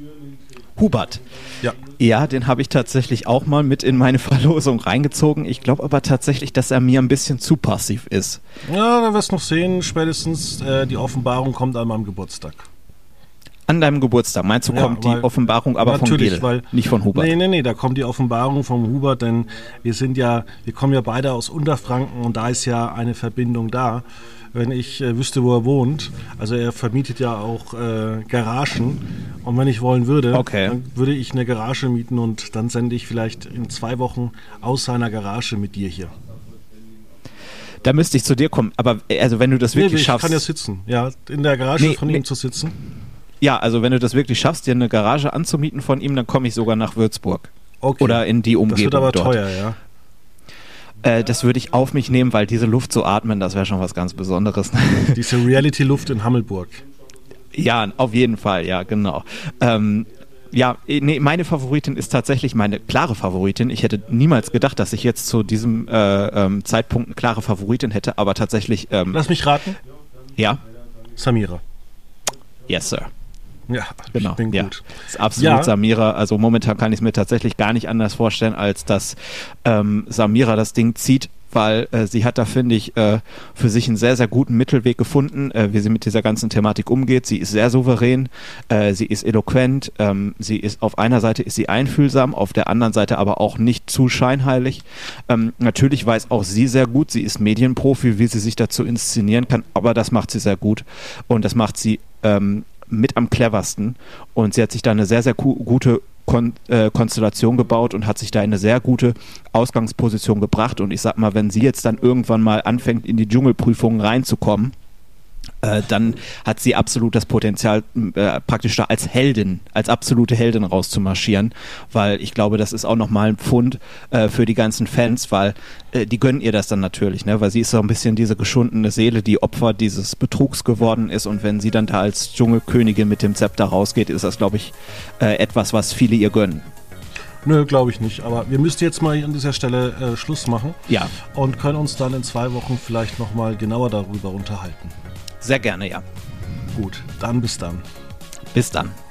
Hubert. Ja. Ja, den habe ich tatsächlich auch mal mit in meine Verlosung reingezogen. Ich glaube aber tatsächlich, dass er mir ein bisschen zu passiv ist. Ja, da wirst du noch sehen. Spätestens äh, die Offenbarung kommt an meinem Geburtstag. An deinem Geburtstag, meinst du, Ja, kommt die weil- Offenbarung aber von Natürlich, Gil, weil, nicht von Hubert? Nee, nee, nee, da kommt die Offenbarung vom Hubert, denn wir sind ja, wir kommen ja beide aus Unterfranken und da ist ja eine Verbindung da. Wenn ich äh, wüsste, wo er wohnt, also er vermietet ja auch äh, Garagen und wenn ich wollen würde, Okay. dann würde ich eine Garage mieten und dann sende ich vielleicht in zwei Wochen aus seiner Garage mit dir hier. Da müsste ich zu dir kommen, aber äh, also wenn du das wirklich nee, ich schaffst, kann ja sitzen, ja, in der Garage Nee, von nee. ihm zu sitzen. ja, also wenn du das wirklich schaffst, dir eine Garage anzumieten von ihm, dann komme ich sogar nach Würzburg Okay. oder in die Umgebung Das wird aber dort. teuer, ja. Äh, das würde ich auf mich nehmen, weil diese Luft zu atmen, das wäre schon was ganz Besonderes. Diese Reality-Luft in Hammelburg. Ja, auf jeden Fall, ja, genau. Ähm, ja, nee, meine Favoritin ist tatsächlich meine klare Favoritin. Ich hätte niemals gedacht, dass ich jetzt zu diesem äh, ähm, Zeitpunkt eine klare Favoritin hätte, aber tatsächlich, ähm, Lass mich raten. ja, Samira. yes, sir. Ja, Genau, ich bin ja. gut. Das ist absolut Ja. Samira. Also momentan kann ich es mir tatsächlich gar nicht anders vorstellen, als dass ähm, Samira das Ding zieht, weil äh, sie hat da, finde ich, äh, für sich einen sehr, sehr guten Mittelweg gefunden, äh, wie sie mit dieser ganzen Thematik umgeht. Sie ist sehr souverän, äh, sie ist eloquent, ähm, sie ist auf einer Seite ist sie einfühlsam, auf der anderen Seite aber auch nicht zu scheinheilig. Ähm, natürlich weiß auch sie sehr gut, sie ist Medienprofi, wie sie sich dazu inszenieren kann, aber das macht sie sehr gut und das macht sie ähm, mit am cleversten und sie hat sich da eine sehr, sehr ku- gute Kon- äh, Konstellation gebaut und hat sich da in eine sehr gute Ausgangsposition gebracht und ich sag mal, wenn sie jetzt dann irgendwann mal anfängt, in die Dschungelprüfungen reinzukommen, äh, dann hat sie absolut das Potenzial, äh, praktisch da als Heldin, als absolute Heldin rauszumarschieren, weil ich glaube, das ist auch nochmal ein Pfund äh, für die ganzen Fans, weil äh, die gönnen ihr das dann natürlich, ne? Weil sie ist so ein bisschen diese geschundene Seele, die Opfer dieses Betrugs geworden ist, und wenn sie dann da als Dschungelkönigin mit dem Zepter rausgeht, ist das, glaube ich, äh, etwas, was viele ihr gönnen. Nö, glaube ich nicht. Aber wir müssten jetzt mal an dieser Stelle äh, Schluss machen. Ja. Und können uns dann in zwei Wochen vielleicht nochmal genauer darüber unterhalten. Sehr gerne, ja. Gut, dann bis dann. Bis dann.